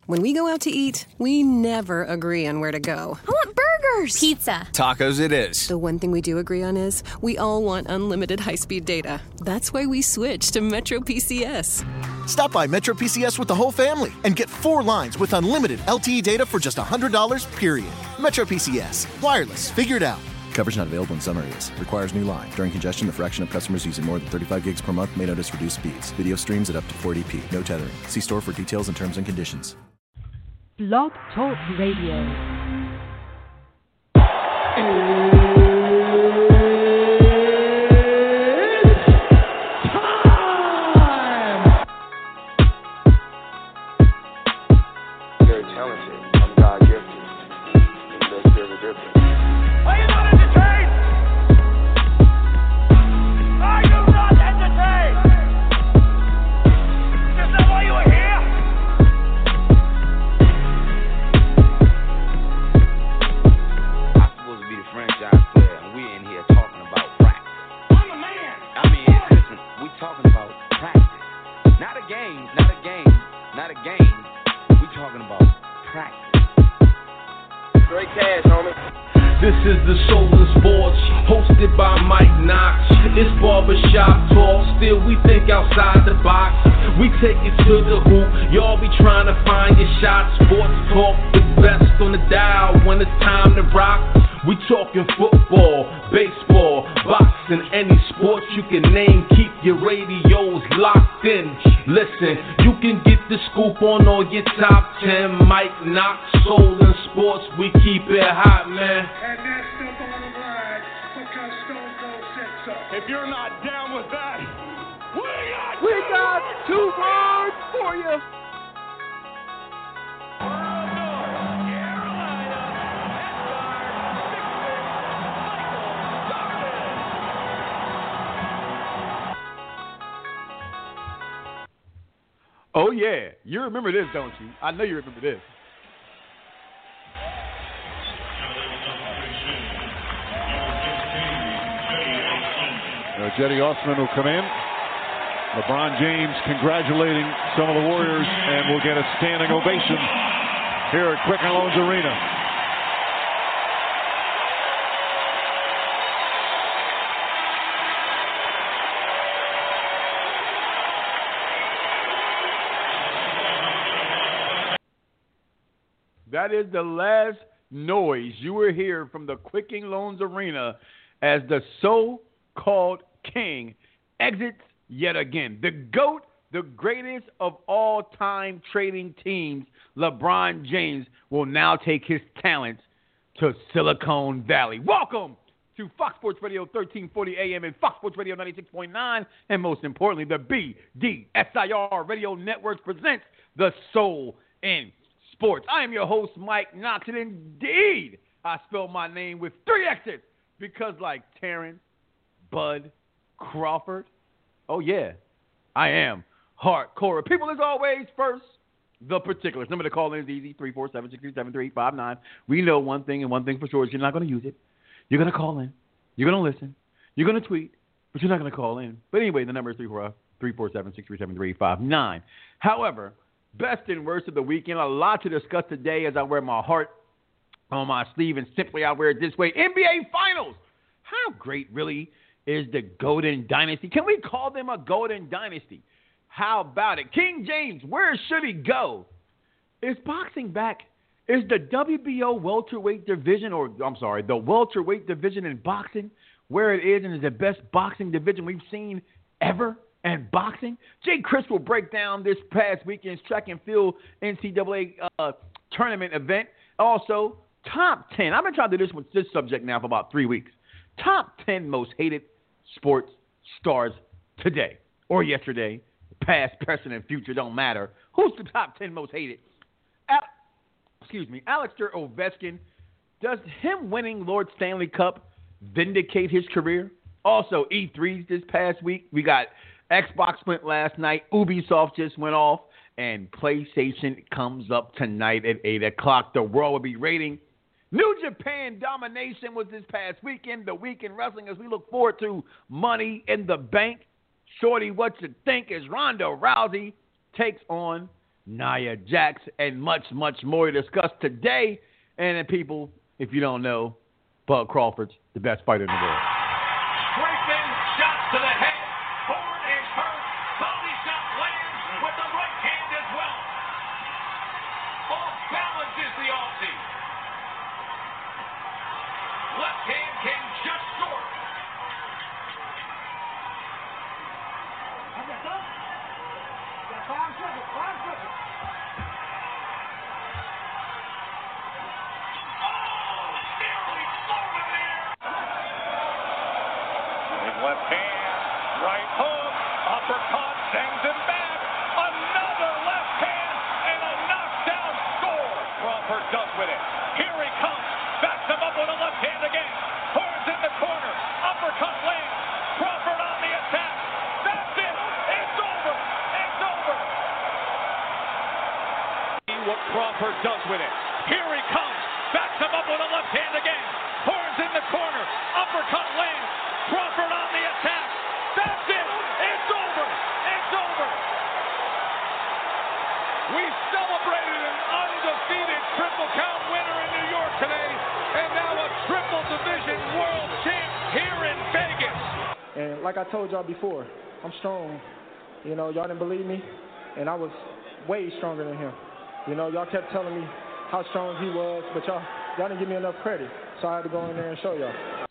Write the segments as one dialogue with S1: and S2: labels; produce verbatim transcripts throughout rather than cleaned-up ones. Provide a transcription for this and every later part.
S1: When we go out to eat, we never agree on where to go.
S2: I want burgers!
S3: Pizza.
S4: Tacos it is.
S1: The one thing we do agree on is we all want unlimited high-speed data. That's why we switched to Metro P C S.
S5: Stop by Metro P C S with the whole family and get four lines with unlimited L T E data for just one hundred dollars, period. Metro P C S. Wireless. Figured out.
S6: Coverage not available in some areas. Requires new line. During congestion, the fraction of customers using more than thirty-five gigs per month may notice reduced speeds. Video streams at up to four eighty p. No tethering. See store for details and terms and conditions.
S7: Blog Talk Radio.
S8: Oh, yeah. You remember this, don't you? I know you remember this.
S9: Uh, Jetty Osman will come in. LeBron James congratulating some of the Warriors, and we'll get a standing ovation here at Quicken Loans Arena.
S8: That is the last noise you will hear from the Quicken Loans Arena as the so-called king exits yet again. The GOAT, the greatest of all-time trading teams, LeBron James, will now take his talents to Silicon Valley. Welcome to Fox Sports Radio thirteen forty A M and Fox Sports Radio ninety-six point nine, and most importantly, the B D S I R Radio Network presents The Soul in Sports. I am your host, Mike Knox, and indeed, I spell my name with three X's because like Terrence, Bud, Crawford, oh yeah, I am hardcore. People, as always, first, the particulars. Number to call in is easy, three four seven, six three seven, three five nine. We know one thing and one thing for sure is you're not going to use it. You're going to call in. You're going to listen. You're going to tweet, but you're not going to call in. But anyway, the number is three four seven, six three seven, three five nine. However, best and worst of the weekend. A lot to discuss today as I wear my heart on my sleeve, and simply I wear it this way. N B A Finals. How great really is the Golden Dynasty? Can we call them a Golden Dynasty? How about it? King James, where should he go? Is boxing back? Is the W B O welterweight division, or I'm sorry, the welterweight division in boxing where it is and is the best boxing division we've seen ever? And boxing? Jay Chris will break down this past weekend's track and field N C double A uh, tournament event. Also, top ten. I've been trying to do this with this subject now for about three weeks. Top ten most hated sports stars today or yesterday. Past, present, and future don't matter. Who's the top ten most hated? Al- Excuse me. Aleksandr Ovechkin. Does him winning Lord Stanley Cup vindicate his career? Also, E three this past week. We got Xbox went last night. Ubisoft just went off. And PlayStation comes up tonight at eight o'clock. The world will be rating. New Japan Domination was this past weekend. The week in wrestling as we look forward to Money in the Bank. Shorty, what you think as Ronda Rousey takes on Nia Jax, and much, much more to discuss today. And then people, if you don't know, Bud Crawford's the best fighter in the world.
S2: Sweeping shot to the head. Ford is hurt. Body shot lands with the right hand as well. Off balance is the Aussie. Left hand came just short.
S3: Five seconds, five seconds.
S2: Oh, nearly flowed in there.
S9: His left hand, right hook, uppercut, sends him back. Another left hand and a knockdown score. Crawford does with it. Here he comes. Backs him up with a left hand again. Horns in the corner. Uppercut lands. Crawford on the attack. That's it. It's over. It's over. What Crawford does with it. Here he comes. Backs him up with a left hand again. Horns in the corner. Uppercut lands. Crawford on the attack. That's it. It's over. It's over. We celebrated an undefeated Triple Count winner in New York today, and now a Triple Division World Champ here in Vegas.
S4: And like I told y'all before, I'm strong. You know, y'all didn't believe me, and I was way stronger than him. You know, y'all kept telling me how strong he was, but y'all y'all didn't give me enough credit, so I had to go in there and show y'all.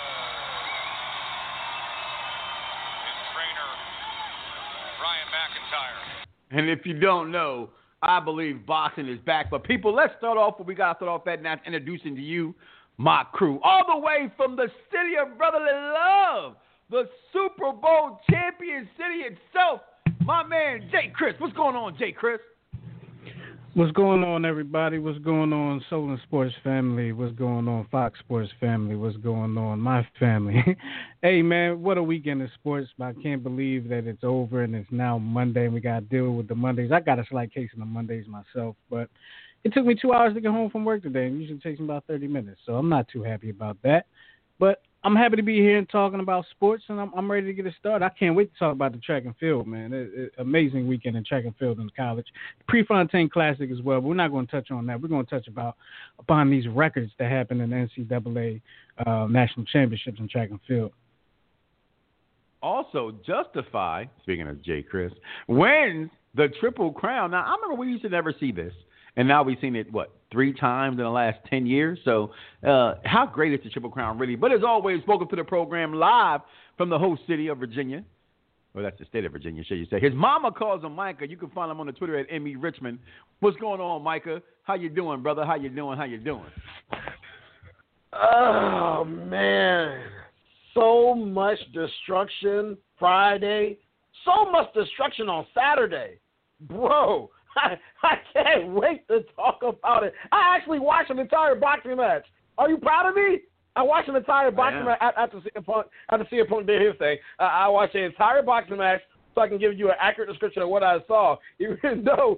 S9: His trainer, Ryan McIntyre.
S8: And if you don't know, I believe boxing is back. But people, let's start off what we got to start off at now, introducing to you my crew. All the way from the city of brotherly love, the Super Bowl champion city itself, my man, Jay Chris. What's going on, Jay Chris?
S10: What's going on, everybody? What's going on, Solon Sports family? What's going on, Fox Sports family? What's going on, my family? Hey, man, what a weekend of sports. I can't believe that it's over and it's now Monday and we got to deal with the Mondays. I got a slight case of the Mondays myself, but it took me two hours to get home from work today, and usually it takes me about thirty minutes, so I'm not too happy about that. But I'm happy to be here and talking about sports, and I'm, I'm ready to get it started. I can't wait to talk about the track and field, man. It, it, amazing weekend in track and field in college. Prefontaine Classic as well, but we're not going to touch on that. We're going to touch about upon these records that happened in the N C double A uh, national championships in track and field.
S8: Also, Justify, speaking of Jay Chris, wins the Triple Crown. Now, I remember we used to never see this, and now we've seen it, what, three times in the last ten years. So uh, how great is the Triple Crown really? But as always, welcome to the program live from the host city of Virginia. Well, that's the state of Virginia, should you say. His mama calls him Micah. You can find him on the Twitter at M E Richmond. What's going on, Micah? How you doing, brother? How you doing? How you doing?
S11: Oh, man. So much destruction Friday. So much destruction on Saturday. Bro, I, I can't wait to talk about it. I actually watched an entire boxing match. Are you proud of me? I watched an entire boxing match after C M Punk, after C M Punk did his thing. Uh, I watched an entire boxing match so I can give you an accurate description of what I saw, even though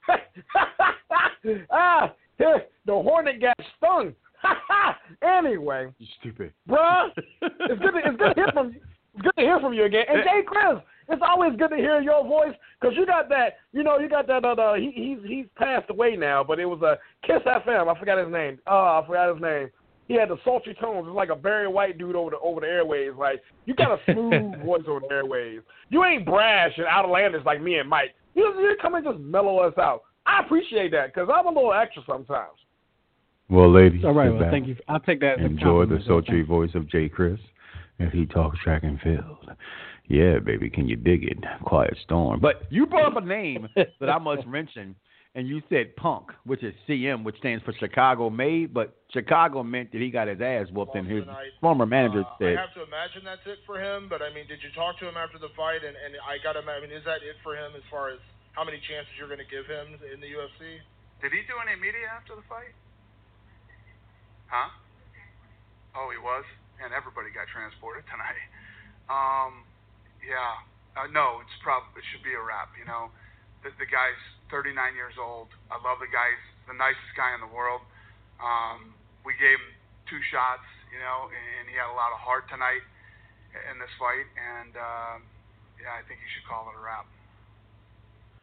S11: ah, the Hornet got stung. Anyway,
S8: you stupid,
S11: bruh. It's good. To, it's good to hear from you. It's good to hear from you again. And Jay Chris, it's always good to hear your voice because you got that. You know, you got that. Uh, uh, he, he's he's passed away now, but it was a uh, Kiss F M. I forgot his name. Oh, I forgot his name. He had the sultry tones. It's like a Barry White dude over the over the airwaves. Like you got a smooth voice over the airwaves. You ain't brash and outlandish like me and Mike. You you come and just mellow us out. I appreciate that because I'm a little extra sometimes.
S8: Well, ladies,
S10: all right. Well, thank you. I'll take that. As
S8: enjoy the sultry voice of Jay Chris as he talks track and field. Yeah, baby, can you dig it? Quiet Storm. But you brought up a name that I must mention, and you said Punk, which is C M, which stands for Chicago Made, but Chicago meant that he got his ass whooped, and his
S12: tonight.
S8: former manager
S12: uh,
S8: said.
S12: I have to imagine that's it for him, but I mean, did you talk to him after the fight? And, and I got to imagine, is that it for him as far as how many chances you're going to give him in the U F C?
S13: Did he do any media after the fight? Huh? Oh, he was? And everybody got transported tonight. Um, yeah. Uh, no, it's prob- it should be a wrap, you know. The, the guy's thirty-nine years old. I love the guy. He's the nicest guy in the world. Um, we gave him two shots, you know, and he had a lot of heart tonight in this fight. And, uh, yeah, I think you should call it a wrap.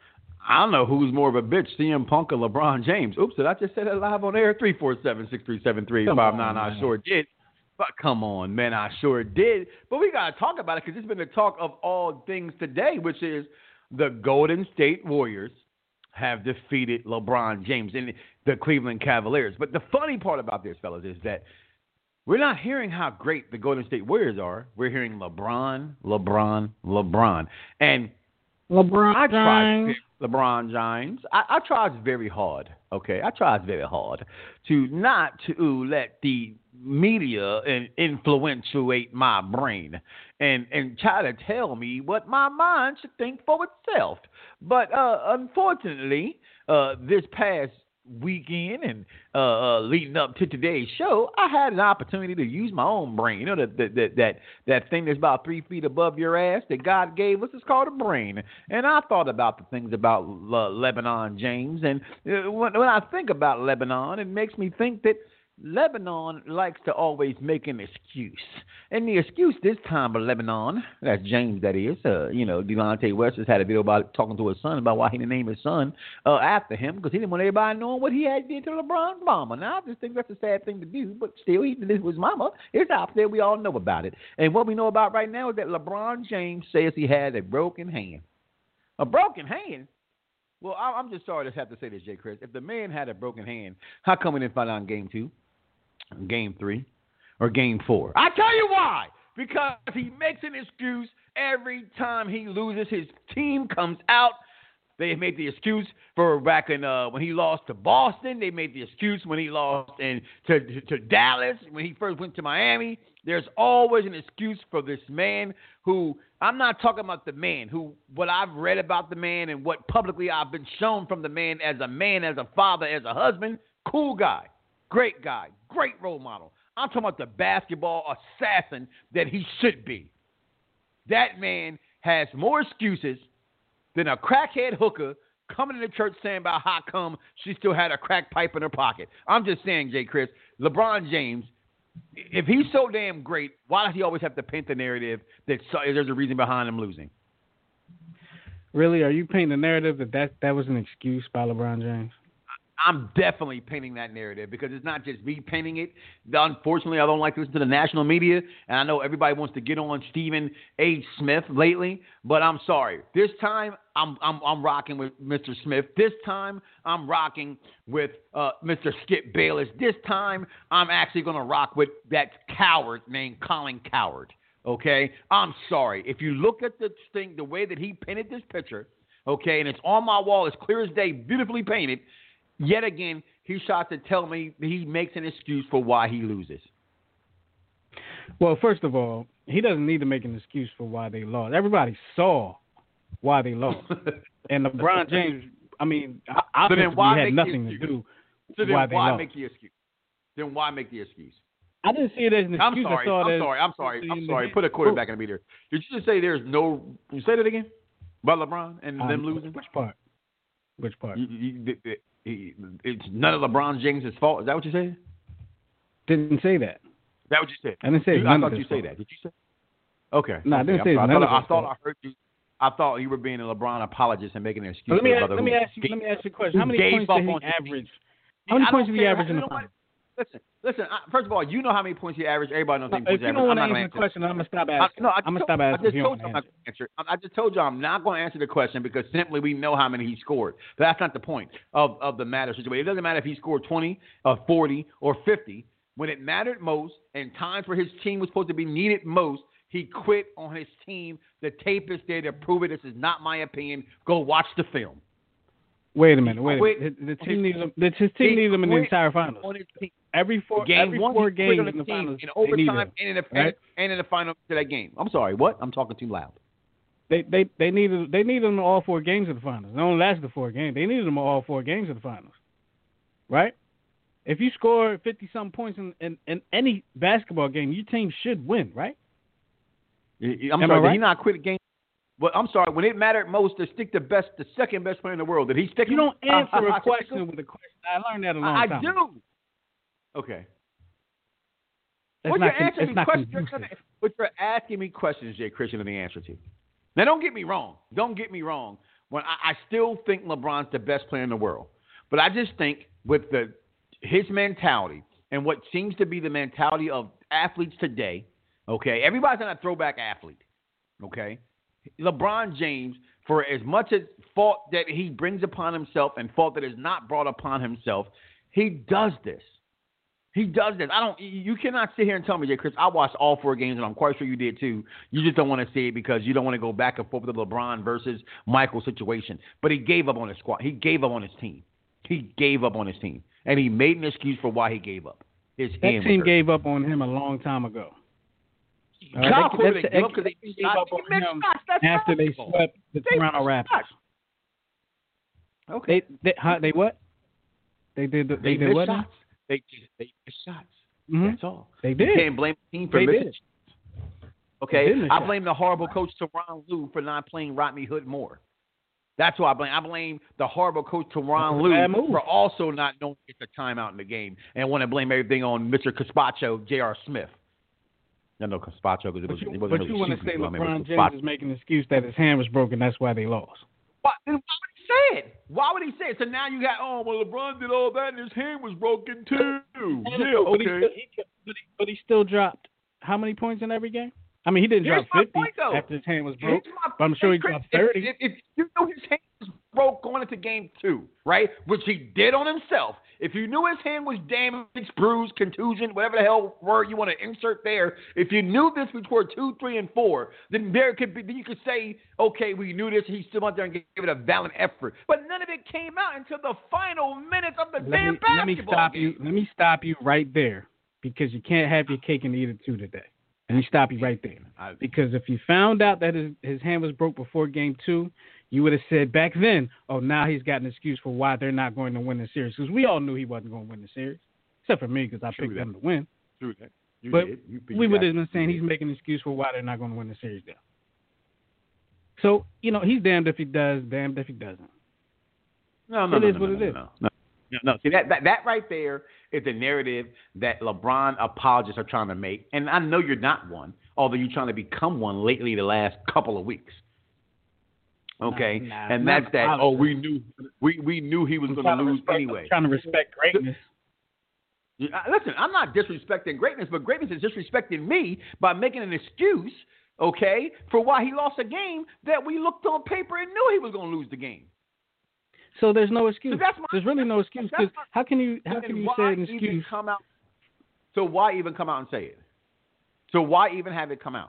S8: I don't know who's more of a bitch, C M Punk or LeBron James. Oops, did I just say that live on air? three four seven, six three seven, three eight five nine. I sure did. But come on, man, I sure did. But we got to talk about it because it's been the talk of all things today, which is the Golden State Warriors have defeated LeBron James and the Cleveland Cavaliers. But the funny part about this, fellas, is that we're not hearing how great the Golden State Warriors are. We're hearing LeBron, LeBron, LeBron. And
S10: LeBron
S8: I tried,
S10: James.
S8: LeBron James. I, I tried very hard, okay? I tried very hard to not to let the media and influentiate my brain and, and try to tell me what my mind should think for itself. But uh, unfortunately, uh, this past weekend and uh, uh, leading up to today's show, I had an opportunity to use my own brain. You know that that that that, that thing that's about three feet above your ass that God gave us is called a brain. And I thought about the things about uh, Lebanon James. And uh, when, when I think about Lebanon, it makes me think that Lebanon likes to always make an excuse. And the excuse this time of Lebanon, that's James, that is, uh, you know, Delonte West has had a video about talking to his son about why he didn't name his son uh, after him because he didn't want everybody knowing what he had did to LeBron's mama. Now, I just think that's a sad thing to do, but still, he did it with his mama. It's out there. We all know about it. And what we know about right now is that LeBron James says he had a broken hand. A broken hand? Well, I'm just sorry to have to say this, Jay Chris. If the man had a broken hand, how come we didn't find out in game two? Game three or game four? I tell you why. Because he makes an excuse every time he loses. His team comes out. They made the excuse for back in uh, when he lost to Boston. They made the excuse when he lost in, to, to, to Dallas, when he first went to Miami. There's always an excuse for this man who, I'm not talking about the man, who what I've read about the man and what publicly I've been shown from the man as a man, as a father, as a husband. Cool guy. Great guy, great role model. I'm talking about the basketball assassin that he should be. That man has more excuses than a crackhead hooker coming to church saying about how come she still had a crack pipe in her pocket. I'm just saying, Jay Chris, LeBron James, if he's so damn great, why does he always have to paint the narrative that there's a reason behind him losing?
S10: Really? Are you painting the narrative that that, that was an excuse by LeBron James?
S8: I'm definitely painting that narrative because it's not just me painting it. Unfortunately, I don't like to listen to the national media, and I know everybody wants to get on Stephen A. Smith lately, but I'm sorry. This time, I'm I'm, I'm rocking with Mister Smith. This time, I'm rocking with uh, Mister Skip Bayless. This time, I'm actually going to rock with that coward named Colin Cowherd, okay? I'm sorry. If you look at the thing, the way that he painted this picture, okay, and it's on my wall, it's clear as day, beautifully painted. Yet again, he tried to tell me he makes an excuse for why he loses.
S10: Well, first of all, he doesn't need to make an excuse for why they lost. Everybody saw why they lost. And LeBron James, I mean, obviously so then why had nothing to do
S8: so
S10: with why they
S8: why
S10: lost.
S8: Make the excuse? Then why make the excuse?
S10: I didn't see it as an excuse.
S8: I'm sorry.
S10: I saw
S8: I'm
S10: it as
S8: sorry. I'm sorry. I'm sorry. Put a quarterback in the meter. Did you just say there's no? You say that again about LeBron and um, them losing?
S10: Which part? Which part?
S8: You, you, you, He, it's none of LeBron James' fault. Is that what you said?
S10: Didn't say that.
S8: Is that what you said?
S10: I didn't say
S8: you,
S10: none
S8: I
S10: of
S8: thought you
S10: fault.
S8: say that. Did you say? Okay.
S10: No,
S8: okay.
S10: I didn't
S8: I'm
S10: say
S8: sorry.
S10: none
S8: I thought,
S10: of
S8: I thought I heard you. I thought you were being a LeBron apologist and making an excuse.
S10: Let me,
S8: for
S10: ask, let me ask you.
S8: Gave,
S10: let me ask you a question. How many points did he average? How many points did he average in the finals?
S8: Listen, listen. I, first of all, you know how many points he averaged. Everybody knows how many
S10: no,
S8: points he
S10: averaged.
S8: averaged.
S10: If you don't want
S8: I'm
S10: to
S8: not
S10: answer the
S8: answer.
S10: question, I'm gonna stop asking.
S8: I, no, I
S10: I'm gonna
S8: told,
S10: stop asking.
S8: I just,
S10: if you
S8: told
S10: don't
S8: you I'm
S10: answer.
S8: not gonna answer. I, I just told you I'm not going to answer the question because simply we know how many he scored. But that's not the point of, of the matter situation. It doesn't matter if he scored twenty, or forty, or fifty. When it mattered most and times where his team was supposed to be needed most, he quit on his team. The tape is there to prove it. This is not my opinion. Go watch the film.
S10: Wait a minute. Wait
S8: quit,
S10: a minute. The, the team needs him. The, his team needs him in the entire finals. Every four,
S8: game
S10: every
S8: one,
S10: four
S8: he
S10: games
S8: quit on
S10: in the
S8: the team
S10: finals,
S8: in overtime and in the
S10: right?
S8: and in the final to that game. I'm sorry. What? I'm talking too loud.
S10: They they they needed they needed him in all four games of the finals. It only lasted four games. They needed him in all four games of the finals, right? If you score fifty some points in, in, in any basketball game, your team should win, right?
S8: I'm
S10: Am
S8: sorry.
S10: I right?
S8: Did he not quit a game? Well, I'm sorry. When it mattered most to stick the best, the second best player in the world, did he stick
S10: You
S8: him?
S10: don't answer a question with a question. I learned that a long
S8: I
S10: time.
S8: I do. Okay.
S10: It's
S8: What
S10: not,
S8: you're answering
S10: it's
S8: me
S10: not
S8: questions,
S10: conducive.
S8: but you're asking me questions, Jay Christian, and the answer to. Now, don't get me wrong. Don't get me wrong. when I, I still think LeBron's the best player in the world. But I just think with the his mentality and what seems to be the mentality of athletes today, okay, everybody's not a throwback athlete, okay? LeBron James, for as much as fault that he brings upon himself and fault that is not brought upon himself, he does this. He does this. I don't. You cannot sit here and tell me, Jay Chris, I watched all four games, and I'm quite sure you did too. You just don't want to see it because you don't want to go back and forth with the LeBron versus Michael situation. But he gave up on his squad. He gave up on his team. He gave up on his team, and he made an excuse for why he gave up. His
S10: that
S8: hand
S10: team
S8: was
S10: gave up on him a long time ago. Uh,
S8: God,
S10: they,
S8: they, gave up because they
S10: gave up on him after they swept the
S8: they
S10: Toronto Raptors.
S8: Okay.
S10: They they, huh, they what? They did. They,
S8: They
S10: did
S8: missed
S10: what?
S8: shots. They just they missed shots.
S10: Mm-hmm.
S8: That's all.
S10: They did.
S8: You can't blame the team for
S10: they
S8: missing
S10: did.
S8: shots. Okay,
S10: They did miss
S8: I
S10: shots.
S8: blame the horrible coach Teron Lue for not playing Rodney Hood more. That's who I blame. I blame the horrible coach Teron Lue for also not knowing it's a timeout in the game and want to blame everything on Mister Caspacho, J R. Smith. I know Caspacho because it, was,
S10: But you,
S8: it wasn't
S10: but
S8: really
S10: you want to
S8: shooting,
S10: say
S8: so I mean,
S10: LeBron
S8: it was
S10: James
S8: Caspacho.
S10: is making an excuse that his hand was broken. That's why they lost.
S8: Why, then why would he say it? Why would he say it? So now you got, oh, well, LeBron did all that and his hand was broken too. Yeah,
S10: But he,
S8: okay.
S10: still, he, but, he, but he still dropped how many points in every game? I mean, he didn't
S8: Here's
S10: drop
S8: my
S10: fifty
S8: point, though.
S10: after his hand was broke,
S8: Here's my
S10: but I'm sure he
S8: Chris,
S10: dropped
S8: if-
S10: thirty.
S8: If, if you knew his hand was broke going into game two, right, which he did on himself, if you knew his hand was damaged, bruised, contusion, whatever the hell word you want to insert there, if you knew this before two, three, and four, then there could be, then you could say, okay, we knew this, he still went there and gave it a valiant effort. But none of it came out until the final minutes of the
S10: let
S8: damn
S10: me,
S8: basketball
S10: let me stop
S8: game.
S10: you. Let me stop you right there because you can't have your cake and eat it too today. Let me stop you right there. Because if you found out that his, his hand was broke before game two, you would have said back then, oh, now he's got an excuse for why they're not going to win the series. Because we all knew he wasn't going to win the series, except for me because I
S8: True
S10: picked
S8: that.
S10: them to win.
S8: True that. You
S10: but
S8: did. You, you
S10: we would
S8: got-
S10: have been saying
S8: you
S10: he's
S8: did.
S10: making an excuse for why they're not going to win the series now. So, you know, he's damned if he does, damned if he doesn't.
S8: No, no,
S10: It
S8: no,
S10: is
S8: no,
S10: what
S8: no,
S10: it
S8: no,
S10: is.
S8: No, no, no, no. See, that, that, that right there is the narrative that LeBron apologists are trying to make. And I know you're not one, although you're trying to become one lately the last couple of weeks. Okay?
S10: Nah,
S8: and
S10: nah,
S8: that's that,
S10: nah.
S8: oh, we knew we, we knew he was
S10: I'm
S8: going
S10: trying
S8: to
S10: to
S8: lose
S10: respect-
S8: anyway.
S10: I'm trying to respect greatness.
S8: Yeah, Listen, I'm not disrespecting greatness, but greatness is disrespecting me by making an excuse, okay, for why he lost a game that we looked on paper and knew he was going to lose the game.
S10: So there's no excuse.
S8: So that's my-
S10: there's really no excuse.
S8: that's
S10: 'Cause how can you how
S8: And
S10: can you
S8: why
S10: say an
S8: even
S10: excuse?
S8: Come out? So why even come out and say it? So why even have it come out?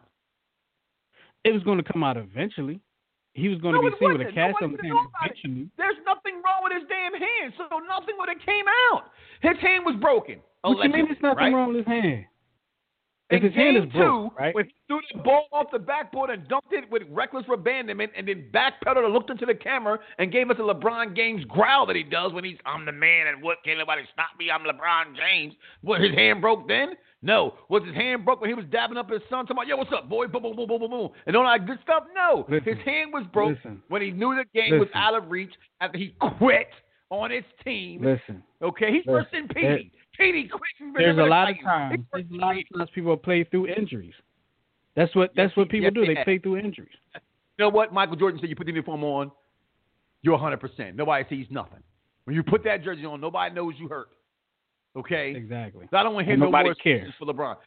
S10: It was going to come out eventually. He was going
S8: No,
S10: to
S8: it
S10: be seen with a
S8: wasn't.
S10: cast
S8: Nobody
S10: on the
S8: would
S10: hand
S8: know about it.
S10: eventually.
S8: There's nothing wrong with his damn hand, so nothing would have came out. His hand was broken.
S10: What you mean
S8: allegedly,
S10: there's nothing
S8: right?
S10: wrong with his hand? If
S8: In
S10: his hand
S8: game
S10: is broke,
S8: two,
S10: right?
S8: when he threw the ball off the backboard and dunked it with reckless abandonment and then backpedaled and looked into the camera and gave us a LeBron James growl that he does when he's, I'm the man and what, can't nobody stop me, I'm LeBron James. What, his hand broke then? No. Was his hand broke when he was dabbing up his son, talking about, yo, what's up, boy? Boom, boom, boom, boom, boom, boom. And all that good stuff? No.
S10: Listen,
S8: his hand was broke
S10: listen,
S8: when he knew the game was
S10: listen.
S8: out of reach after he quit on his team.
S10: Listen.
S8: Okay, he's
S10: listen,
S8: worse than Petey. Petey quit. and
S10: There's a
S8: never
S10: lot of
S8: played.
S10: times. There's a lot of times people play through injuries. That's what that's
S8: Yes,
S10: what
S8: he-
S10: people
S8: yes,
S10: do.
S8: they
S10: They
S8: have.
S10: play through injuries.
S8: You know what? Michael Jordan said you put the uniform on, you're one hundred percent. Nobody sees nothing. When you put that jersey on, nobody knows you hurt. Okay?
S10: Exactly.
S8: So I don't want to hear
S10: And
S8: no
S10: nobody
S8: more
S10: cares.
S8: excuses for LeBron.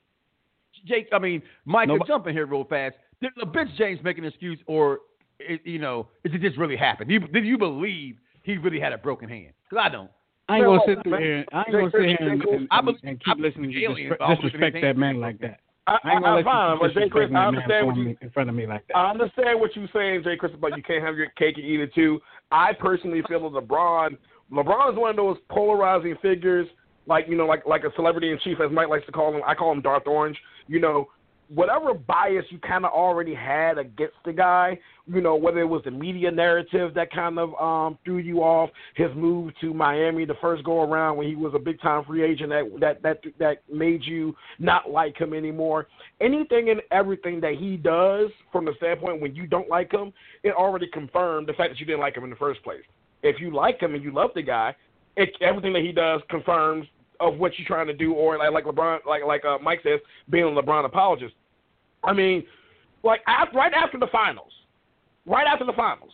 S8: Jake, I mean, Michael,
S10: Nobody-
S8: jump in here real fast. Did LeBron James make an excuse, or, it, you know, did it just really happen? Did you, did you believe he really had a broken hand? Because I don't.
S10: I ain't
S11: Yeah,
S10: gonna
S11: well,
S10: sit through
S11: man,
S10: here. I ain't
S11: Jay
S10: gonna sit
S11: Chris,
S10: here
S11: Jay
S10: and,
S11: Chris,
S10: and,
S8: I
S10: and,
S8: believe-
S10: and
S8: I
S10: keep listening to you
S8: aliens,
S10: disre-
S8: but I believe
S10: disrespect
S8: his
S10: that
S8: hand-
S10: man like that.
S11: I,
S10: I ain't gonna
S11: I,
S10: let
S11: fine,
S10: you
S11: but
S10: keep
S11: Jay Chris,
S10: disrespecting
S11: I
S10: that
S11: understand
S10: man
S11: what
S10: in
S11: you.
S10: front of me- in front of me like that.
S11: I understand what you're saying, Jay Chris, but you can't have your cake and eat it too. I personally feel that LeBron, LeBron is one of those polarizing figures, like you know, like like a celebrity in chief, as Mike likes to call him. I call him Darth Orange. You know, whatever bias you kind of already had against the guy, you know, whether it was the media narrative that kind of um, threw you off, his move to Miami the first go around when he was a big time free agent that that that that made you not like him anymore. Anything and everything that he does from the standpoint when you don't like him, it already confirmed the fact that you didn't like him in the first place. If you like him and you love the guy, it, everything that he does confirms of what you're trying to do, or like, like LeBron, like like uh, Mike says, being a LeBron apologist. I mean, like after, right after the finals, right after the finals,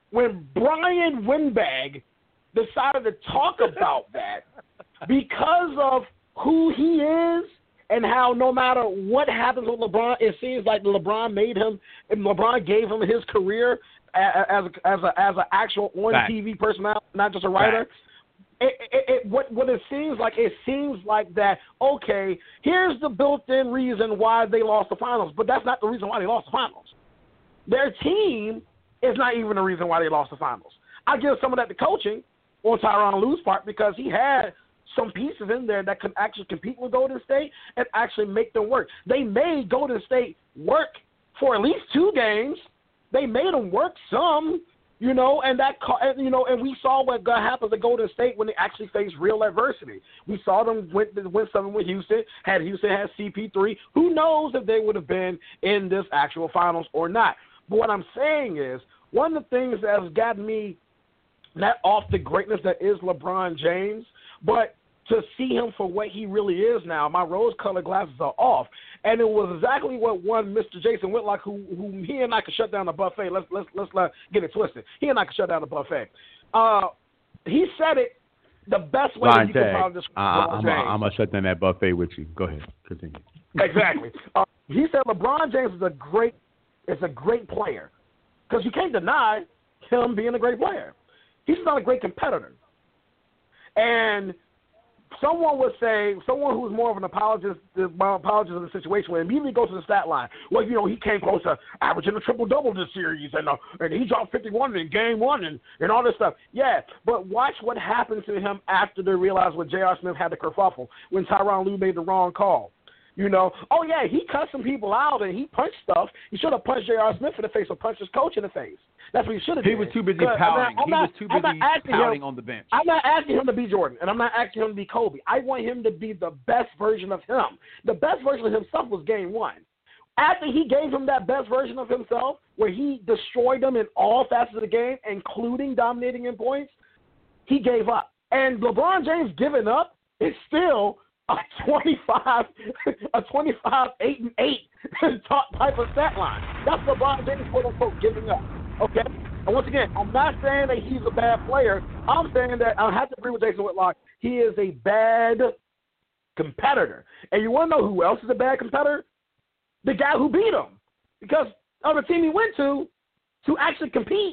S11: when Brian Windbag decided to talk about that because of who he is and how no matter what happens with LeBron, it seems like LeBron made him, and LeBron gave him his career as a, as a, as an actual on T V personality, not just a writer. It, it, it, what, what it seems like, it seems like that, okay, here's the built-in reason why they lost the finals, but that's not the reason why they lost the finals. Their team is not even the reason why they lost the finals. I give some of that to coaching on Tyronn Lue's part because he had some pieces in there that could actually compete with Golden State and actually make them work. They made Golden State work for at least two games. They made them work some. You know, and that, you know, and we saw what happens at Golden State when they actually faced real adversity. We saw them win, win something with Houston. Had Houston had C P three, who knows if they would have been in this actual finals or not. But what I'm saying is, one of the things that has gotten me not off the greatness that is LeBron James, but to see him for what he really is now, my rose-colored glasses are off. And it was exactly what one Mister Jason Whitlock, who, who he and I could shut down the buffet. Let's let's let's not get it twisted. He and I could shut down the buffet. Uh, he said it the best way that you could probably describe.
S8: Uh, I'm going to shut down that buffet with you. Go ahead. Continue.
S11: Exactly. Uh, he said LeBron James is a great is a great player because you can't deny him being a great player. He's not a great competitor. And someone would say, someone who's more of an apologist, apologist of the situation, would immediately go to the stat line. Well, you know, he came close to averaging a triple-double this series, and uh, and he dropped fifty-one in game one and, and all this stuff. Yeah, but watch what happened to him after they realized when J R. Smith had the kerfuffle, when Tyronn Lue made the wrong call. You know, oh, yeah, he cut some people out and he punched stuff. He should have punched J R. Smith in the face or punched his coach in the face. That's what he should have done.
S8: He was too busy pouting. He was too busy pouting on the bench.
S11: I'm not asking him to be Jordan, and I'm not asking him to be Kobe. I want him to be the best version of him. The best version of himself was game one. After he gave him that best version of himself, where he destroyed them in all facets of the game, including dominating in points, he gave up. And LeBron James giving up is still a twenty-five, a twenty-five, eight and eight type of stat line. That's LeBron James, quote unquote, giving up. Okay? And once again, I'm not saying that he's a bad player. I'm saying that I have to agree with Jason Whitlock. He is a bad competitor. And you want to know who else is a bad competitor? The guy who beat him. Because of the team he went to, to actually compete.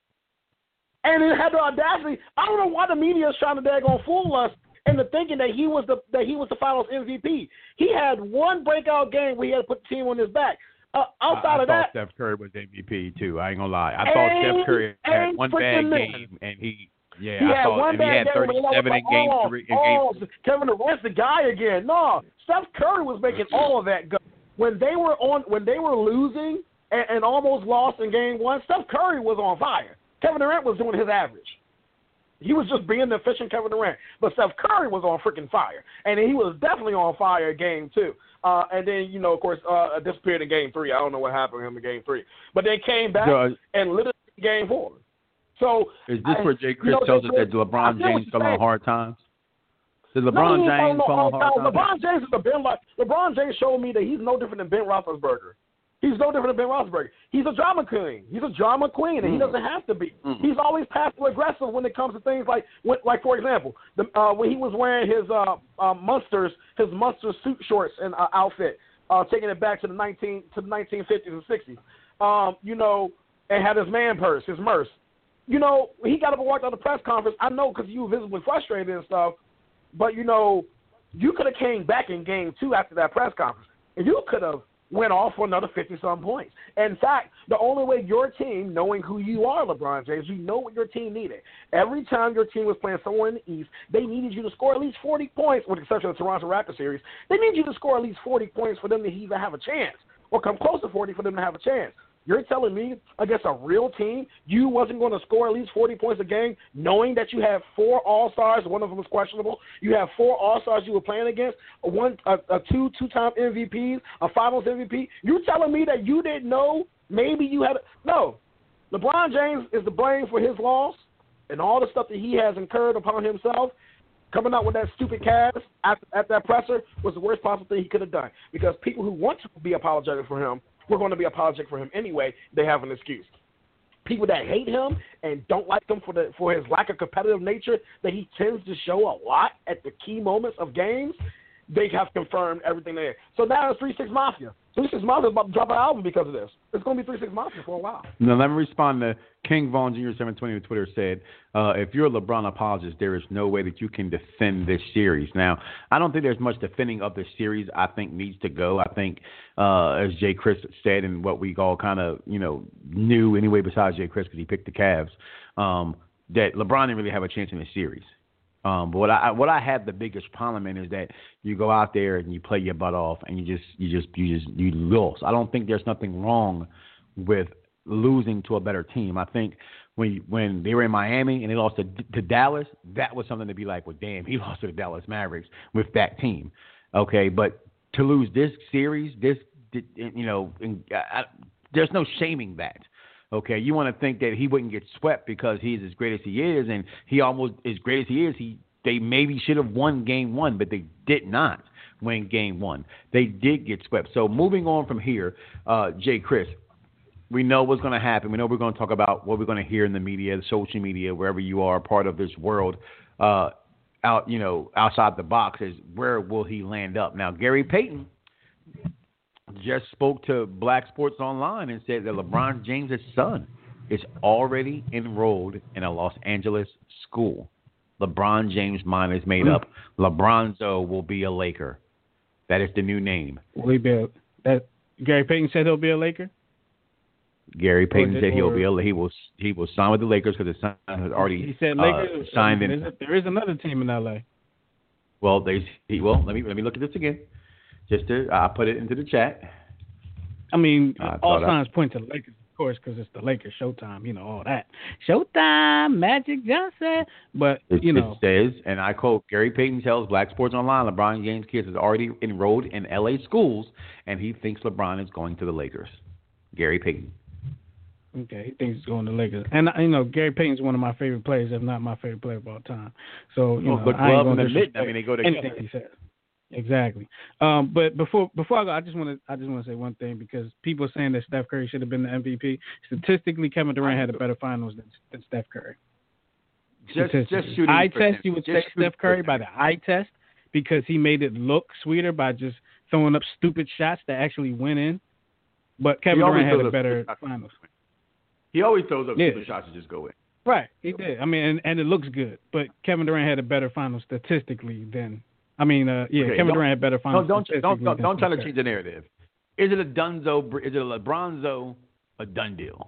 S11: And it had the audacity. I don't know why the media is trying to daggone fool us into thinking that he was the that he was the Finals M V P. He had one breakout game where he had to put the team on his back. Uh, outside
S8: I, I
S11: of that,
S8: Steph Curry was M V P too. I ain't gonna lie. I thought Steph Curry had one bad game, and he yeah,
S11: he
S8: I
S11: had
S8: thought,
S11: one
S8: and
S11: bad
S8: he had
S11: game.
S8: thirty-seven in game
S11: oh,
S8: three. In
S11: oh,
S8: game
S11: Kevin Durant's the guy again. No, Steph Curry was making all of that go. When they were on, when they were losing and, and almost lost in game one, Steph Curry was on fire. Kevin Durant was doing his average. He was just being the efficient Kevin Durant. But Steph Curry was on freaking fire. And he was definitely on fire in game two. Uh, and then, you know, of course, uh, disappeared in game three. I don't know what happened to him in game three. But then came back
S8: yeah.
S11: and literally game four. So
S8: is this
S11: I,
S8: where Jay Chris
S11: you know,
S8: tells us that LeBron James fell on hard times? Did LeBron
S11: no,
S8: James fall on hard times?
S11: LeBron James is a Ben. LeBron James showed me that he's no different than Ben Roethlisberger. He's no different than Ben Roethlisberger. He's a drama queen. He's a drama queen, and he doesn't have to be. Mm. He's always passive aggressive when it comes to things like, like for example, the, uh, when he was wearing his uh, uh, Munsters, his Munster suit shorts and uh, outfit, uh, taking it back to the nineteen to the nineteen fifties and sixties. Um, you know, and had his man purse, his Merce. You know, he got up and walked out of the press conference. I know because you were visibly frustrated and stuff, but you know, you could have came back in game two after that press conference, and you could have went off for another fifty-some points. In fact, the only way your team, knowing who you are, LeBron James, you know what your team needed. Every time your team was playing somewhere in the East, they needed you to score at least forty points, with the exception of the Toronto Raptors series. They need you to score at least forty points for them to even have a chance, or come close to forty for them to have a chance. You're telling me against a real team you wasn't going to score at least forty points a game, knowing that you have four All-Stars, one of them was questionable. You have four All-Stars you were playing against, a one, a, a two two-time M V Ps, a Finals M V P. You telling me that you didn't know maybe you had – no. LeBron James is to blame for his loss and all the stuff that he has incurred upon himself. Coming out with that stupid cast at, at that presser was the worst possible thing he could have done, because people who want to be apologetic for him, we're going to be apologetic for him anyway. They have an excuse. people that hate him and don't like him for the for his lack of competitive nature that he tends to show a lot at the key moments of games, they have confirmed everything there. So now it's three six Mafia. three six Mafia is about to drop an album because of this. It's going to be three six Mafia for a while.
S8: Now, let me respond to King Vaughn Junior seven twenty on Twitter said, uh, if you're a LeBron apologist, there is no way that you can defend this series. Now, I don't think there's much defending of this series I think needs to go. I think, uh, as Jay Chris said, and what we all kind of, you know, knew anyway besides Jay Chris because he picked the Cavs, um, that LeBron didn't really have a chance in this series. Um, but what I what I have the biggest problem in is that you go out there and you play your butt off and you just you just you just you lose. I don't think there's nothing wrong with losing to a better team. I think when when they were in Miami and they lost to, to Dallas, that was something to be like, well, damn, he lost to the Dallas Mavericks with that team. Okay, but to lose this series, this you know, I, there's no shaming that. Okay, you want to think that he wouldn't get swept because he's as great as he is, and he almost as great as he is. He they maybe should have won game one, but they did not win game one. They did get swept. So moving on from here, uh, Jay Chris, we know what's going to happen. We know we're going to talk about what we're going to hear in the media, the social media, wherever you are, part of this world. Uh, out, you know, outside the box is where will he land up? Now, Gary Payton just spoke to Black Sports Online and said that LeBron James' son is already enrolled in a Los Angeles school. LeBron James' mind is made up. LeBronzo will be a Laker. That is the new name.
S10: Will he be a, that Gary Payton said he'll be a Laker?
S8: Gary Payton said he'll be a, he will he will sign with the Lakers because his son has already
S10: he said Lakers,
S8: uh, signed
S10: there
S8: in.
S10: Is, there is another team in L A.
S8: Well, they he well let me let me look at this again. Just to, I put it into the chat.
S10: I mean,
S8: I
S10: all
S8: I,
S10: signs point to the Lakers, of course, because it's the Lakers Showtime, you know, all that. Showtime, Magic Johnson. But,
S8: it,
S10: you know.
S8: It says, and I quote, Gary Payton tells Black Sports Online LeBron James' kids is already enrolled in L A schools, and he thinks LeBron is going to the Lakers. Gary Payton.
S10: Okay, he thinks he's going to the Lakers. And, you know, Gary Payton's one of my favorite players, if not my favorite player of all time. So, you
S8: well,
S10: know,
S8: the
S10: I ain't
S8: glove
S10: going
S8: and
S10: to
S8: the mitt, I mean, they go together.
S10: Anything he says. Exactly. Um, but before before I go, I just want to I just want to say one thing because people are saying that Steph Curry should have been the M V P. Statistically, Kevin Durant had a better finals than, than Steph Curry.
S8: Just just shooting.
S10: Eye test, you would
S8: just
S10: say Steph Curry by the eye test because he made it look sweeter by just throwing up stupid shots that actually went in. But Kevin Durant had a better finals.
S8: He always throws up
S10: yeah.
S8: stupid shots that just go in.
S10: Right, he did. I mean, and, and it looks good. But Kevin Durant had a better final statistically than. I mean, uh, yeah,
S8: okay,
S10: Kevin Durant had better finals.
S8: Don't don't don't, don't, don't try to
S10: Curry.
S8: change the narrative. Is it a Dunzo? Is it a LeBronzo? A done deal?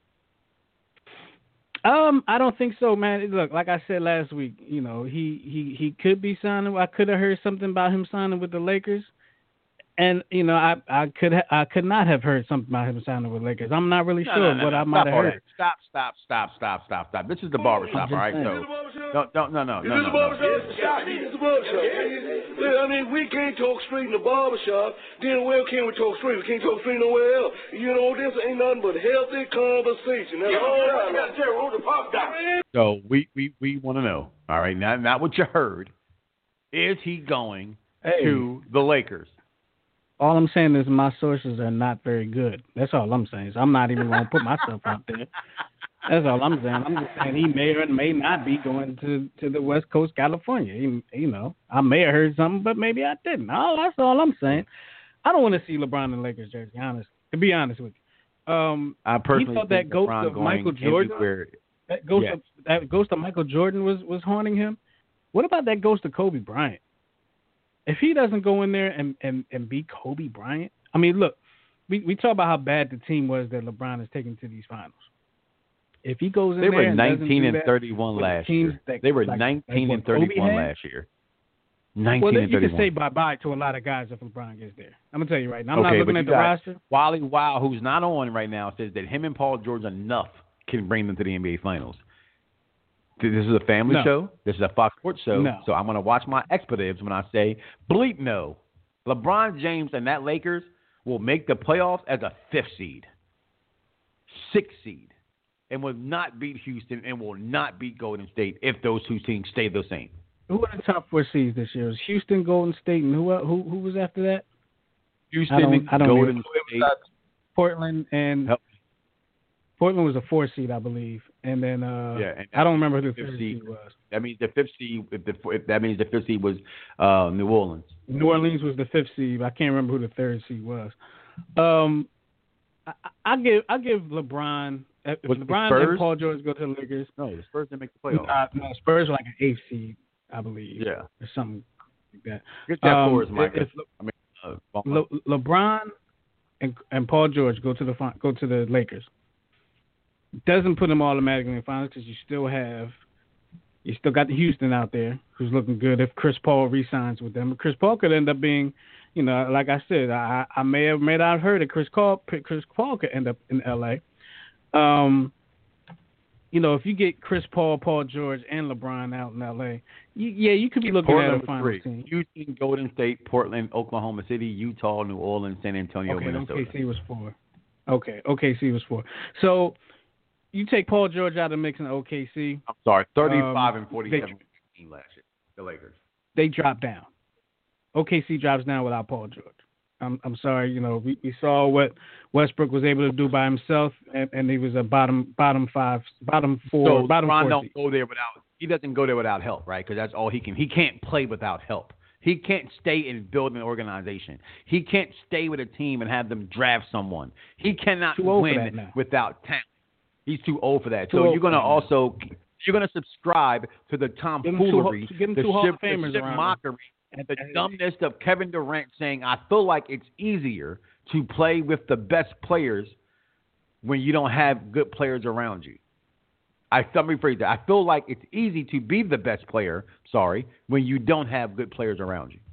S10: Um, I don't think so, man. Look, like I said last week, you know, he he he could be signing. I could have heard something about him signing with the Lakers. And you know, I I could ha- I could not have heard something about him signing with Lakers. I'm not really
S8: no,
S10: sure
S8: no, no,
S10: what
S8: no.
S10: I might
S8: stop
S10: have
S8: all
S10: heard.
S8: That. Stop, stop, stop, stop, stop, stop. This is the barbershop, all right? So, no, no, no, no, no, no. no.
S3: It's the barbershop. Yeah, I mean, we can't talk straight in the barbershop. Then where can we talk straight? We can't talk straight nowhere else. You know, this ain't nothing but healthy conversation. That's all right.
S8: So we we we want to know, all right? Not not what you heard. Is he going
S10: hey.
S8: to the Lakers?
S10: All I'm saying is my sources are not very good. That's all I'm saying. So I'm not even going to put myself out there. That's all I'm saying. I'm just saying he may or may not be going to, to the West Coast, California. He, you know, I may have heard something, but maybe I didn't. Oh, that's all I'm saying. I don't want to see LeBron in the Lakers jersey, honestly, to be honest with you. Um,
S8: I personally
S10: he thought
S8: think
S10: that ghost
S8: LeBron
S10: of Michael
S8: going
S10: Jordan,
S8: anywhere.
S10: that ghost,
S8: yeah.
S10: of, that ghost of Michael Jordan was, was haunting him. What about that ghost of Kobe Bryant? If he doesn't go in there and, and, and beat Kobe Bryant, I mean, look, we, we talk about how bad the team was that LeBron has taken to these finals. If he goes in
S8: they
S10: there,
S8: were
S10: and
S8: nineteen and
S10: that,
S8: thirty-one last year.
S10: That,
S8: they were
S10: like,
S8: nineteen
S10: like
S8: and thirty-one
S10: had,
S8: last year. Nineteen
S10: well, then
S8: and
S10: you
S8: thirty-one.
S10: can say bye bye to a lot of guys if LeBron gets there. I'm gonna tell you right now. I'm
S8: okay,
S10: not looking at the roster.
S8: Wally Wow, who's not on right now, says that him and Paul George enough can bring them to the N B A Finals. This is a family
S10: no.
S8: show. This is a Fox Sports show.
S10: No.
S8: So I'm going to watch my expletives when I say bleep no. LeBron James and that Lakers will make the playoffs as a fifth seed, sixth seed, and will not beat Houston and will not beat Golden State if those two teams stay the same.
S10: Who are the top four seeds this year? It was Houston, Golden State, and who who who was after that?
S8: Houston,
S10: I don't, I don't
S8: Golden
S10: know.
S8: State,
S10: Portland, and
S8: help.
S10: Portland was a four seed, I believe, and then uh,
S8: yeah, and
S10: I don't remember who the
S8: fifth
S10: third
S8: seed
S10: seed was.
S8: That means the fifth seed. If the, if that means the fifth seed was uh, New Orleans.
S10: New Orleans was the fifth seed. I can't remember who the third seed was. Um, I, I give I give LeBron. If
S8: was
S10: LeBron and Paul George go to the Lakers,
S8: no, the Spurs didn't make the playoffs.
S10: Uh, no, Spurs were like an eighth seed, I believe.
S8: Yeah,
S10: or something like that.
S8: Get that
S10: um,
S8: for us, Mike.
S10: If,
S8: I mean, uh,
S10: Le, LeBron and and Paul George go to the go to the Lakers. Doesn't put them automatically in the finals because you still have you still got the Houston out there who's looking good. If Chris Paul re-signs with them, Chris Paul could end up being, you know, like I said, I, I may have may not have heard that Chris Paul Chris Paul could end up in L A. Um, you know, if you get Chris Paul, Paul George, and LeBron out in L A, you, yeah, you could be looking
S8: Portland
S10: at a final
S8: three.
S10: team.
S8: Houston, Golden State, Portland, Oklahoma City, Utah, New Orleans, San Antonio,
S10: okay,
S8: Minnesota.
S10: O K C was four. Okay, O K C was four. So you take Paul George out of the mix in O K C.
S8: I'm sorry, thirty-five
S10: um,
S8: and forty-seven
S10: they,
S8: last year. The Lakers.
S10: They drop down. O K C drops down without Paul George. I'm I'm sorry, you know, we, we saw what Westbrook was able to do by himself, and, and he was a bottom bottom five, bottom four,
S8: so
S10: bottom
S8: LeBron
S10: four.
S8: don't
S10: seed.
S8: go there without. He doesn't go there without help, right? Because that's all he can. He can't play without help. He can't stay and build an organization. He can't stay with a team and have them draft someone. He cannot
S10: Too old for
S8: win
S10: that now.
S8: without talent. He's too old for that.
S10: Too
S8: so
S10: old
S8: you're gonna
S10: for that
S8: also you're gonna subscribe to the tomfoolery,
S10: Give him
S8: the
S10: two Hall
S8: ship,
S10: of Famers
S8: the ship
S10: around him.
S8: mockery, and the dumbness of Kevin Durant saying, "I feel like it's easier to play with the best players when you don't have good players around you." I let me rephrase that. I feel like it's easy to be the best player, sorry, when you don't have good players around you.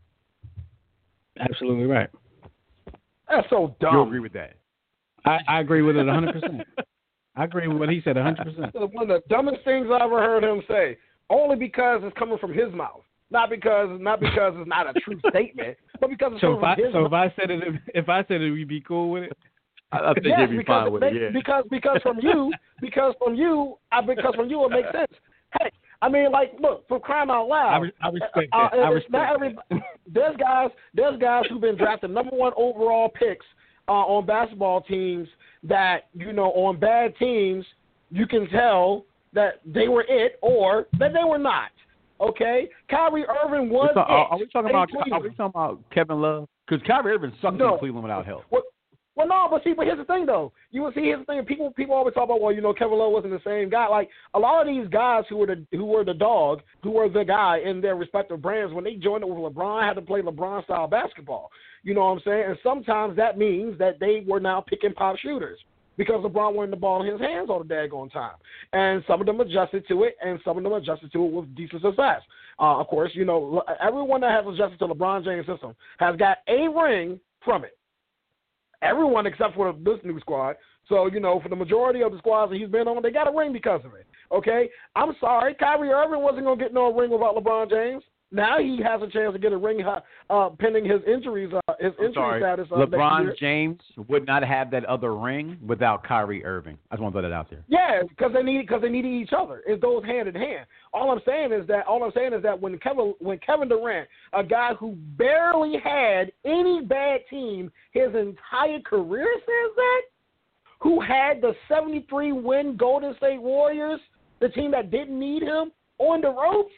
S10: Absolutely right.
S11: That's so dumb.
S8: You agree with that?
S10: I, I agree with it one hundred percent. I agree with what he said one hundred percent.
S11: One of the dumbest things I ever heard him say, only because it's coming from his mouth. Not because not because it's not a true statement, but because it's
S10: So
S11: coming
S10: if I
S11: from his
S10: so
S11: mouth.
S10: if I said it, if, if I said it, we'd be cool with it.
S8: I, I think
S11: yes,
S8: you'd be
S11: because
S8: fine with
S11: it
S8: it.
S11: makes,
S8: Yeah.
S11: because because from you, because from you, I, because from you it makes sense. Hey, I mean, like, look, for crying out loud.
S10: I, re- I respect
S11: uh,
S10: that. I
S11: it's
S10: respect
S11: not
S10: that.
S11: every, there's guys, there's guys who've been drafted number one overall picks uh, on basketball teams that, you know, on bad teams, you can tell that they were it or that they were not. Okay, Kyrie Irving was
S8: Talk,
S11: it.
S8: are, are we talking
S11: in
S8: about?
S11: Cleveland.
S8: Are we talking about Kevin Love? Because Kyrie Irving sucked
S11: No.
S8: in Cleveland without help.
S11: Well, well, no, but see, but here's the thing, though. You will see, here's the thing. People, people always talk about, well, you know, Kevin Love wasn't the same guy. Like a lot of these guys who were the who were the dog, who were the guy in their respective brands, when they joined it with LeBron, had to play LeBron style basketball. You know what I'm saying? And sometimes that means that they were now pick and pop shooters because LeBron wanted the ball in his hands all the daggone time. And some of them adjusted to it, and some of them adjusted to it with decent success. Uh, of course, you know, everyone that has adjusted to LeBron James' system has got a ring from it. Everyone except for this new squad. So, you know, for the majority of the squads that he's been on, they got a ring because of it. Okay? I'm sorry. Kyrie Irving wasn't going to get no ring without LeBron James. Now he has a chance to get a ring uh, pending his injuries, uh, his
S8: I'm
S11: injury
S8: sorry.
S11: status. Uh, next
S8: LeBron
S11: year.
S8: James would not have that other ring without Kyrie Irving. I just want to put that out there.
S11: Yeah, because they need because they needed each other. It goes hand in hand. All I'm saying is that all I'm saying is that when Kevin when Kevin Durant, a guy who barely had any bad team his entire career, says that, who had the seventy-three win Golden State Warriors, the team that didn't need him, on the ropes,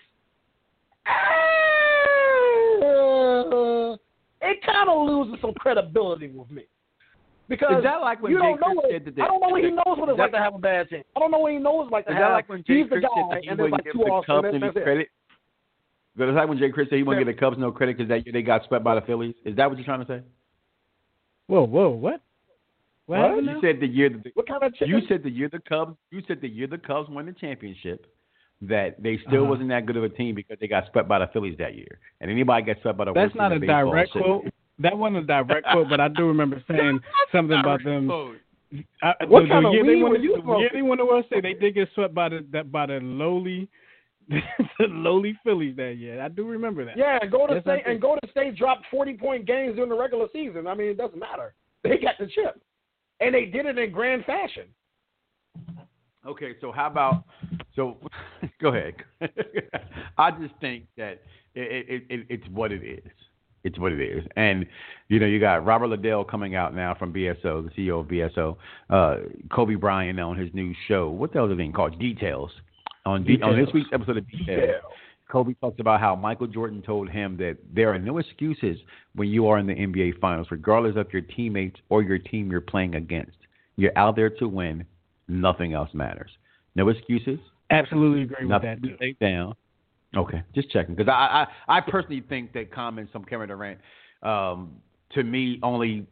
S11: uh, it kind of loses some credibility with me. Because
S8: Is that like when
S11: you
S8: Jay
S11: don't know
S8: Chris
S11: what,
S8: said that they-
S11: I don't know what he knows what it's
S8: Is
S11: like
S8: that-
S11: to have a bad team. I don't know what he knows like to
S8: Is
S11: have.
S8: that like when Jay
S11: he's the
S8: Chris said
S11: guy,
S8: that he
S11: and there's
S8: wouldn't
S11: like
S8: give
S11: two
S8: the
S11: all
S8: Cubs
S11: that's
S8: any
S11: it.
S8: credit? But it's like when Jay Chris said he wouldn't give the Cubs no credit because that year they got swept by the Phillies. Is that what you're trying to say?
S10: Whoa, whoa, what? What,
S8: What?
S10: happened
S8: You
S10: now?
S8: said the year that the,
S11: What kind of chicken?
S8: you said the year the Cubs you said the year the Cubs won the championship that they still
S10: Uh-huh.
S8: wasn't that good of a team because they got swept by the Phillies that year. And anybody gets swept by the
S10: That's
S8: worst team
S10: not
S8: in
S10: a
S8: baseball
S10: direct
S8: should-
S10: quote. That wasn't a direct quote, but I do remember saying something about them. I,
S11: What
S10: the,
S11: kind
S10: the
S11: of
S10: year
S11: weed
S10: they won
S11: were
S10: the,
S11: you
S10: the year
S11: smoking?
S10: they won the World Series, they did get swept by the that by the lowly, the lowly Phillies that year. I do remember that.
S11: Yeah, and Golden
S10: Yes, I
S11: State
S10: do.
S11: and Golden State dropped forty point games during the regular season. I mean, it doesn't matter. They got the chip, and they did it in grand fashion.
S8: Okay, so how about so? Go ahead. I just think that it, it, it it's what it is. It's what it is. And, you know, you got Robert Liddell coming out now from B S O, the C E O of B S O. Uh, Kobe Bryant on his new show. What the hell is it being called? Details. On, Details. on this week's episode of Details, Details, Kobe talks about how Michael Jordan told him that there are no excuses when you are in the N B A Finals, regardless of your teammates or your team you're playing against. You're out there to win. Nothing else matters. No excuses.
S10: Absolutely agree with that.
S8: Nothing to take down. Okay, just checking. Because I, I, I personally think that comments from Kevin Durant, um, to me, only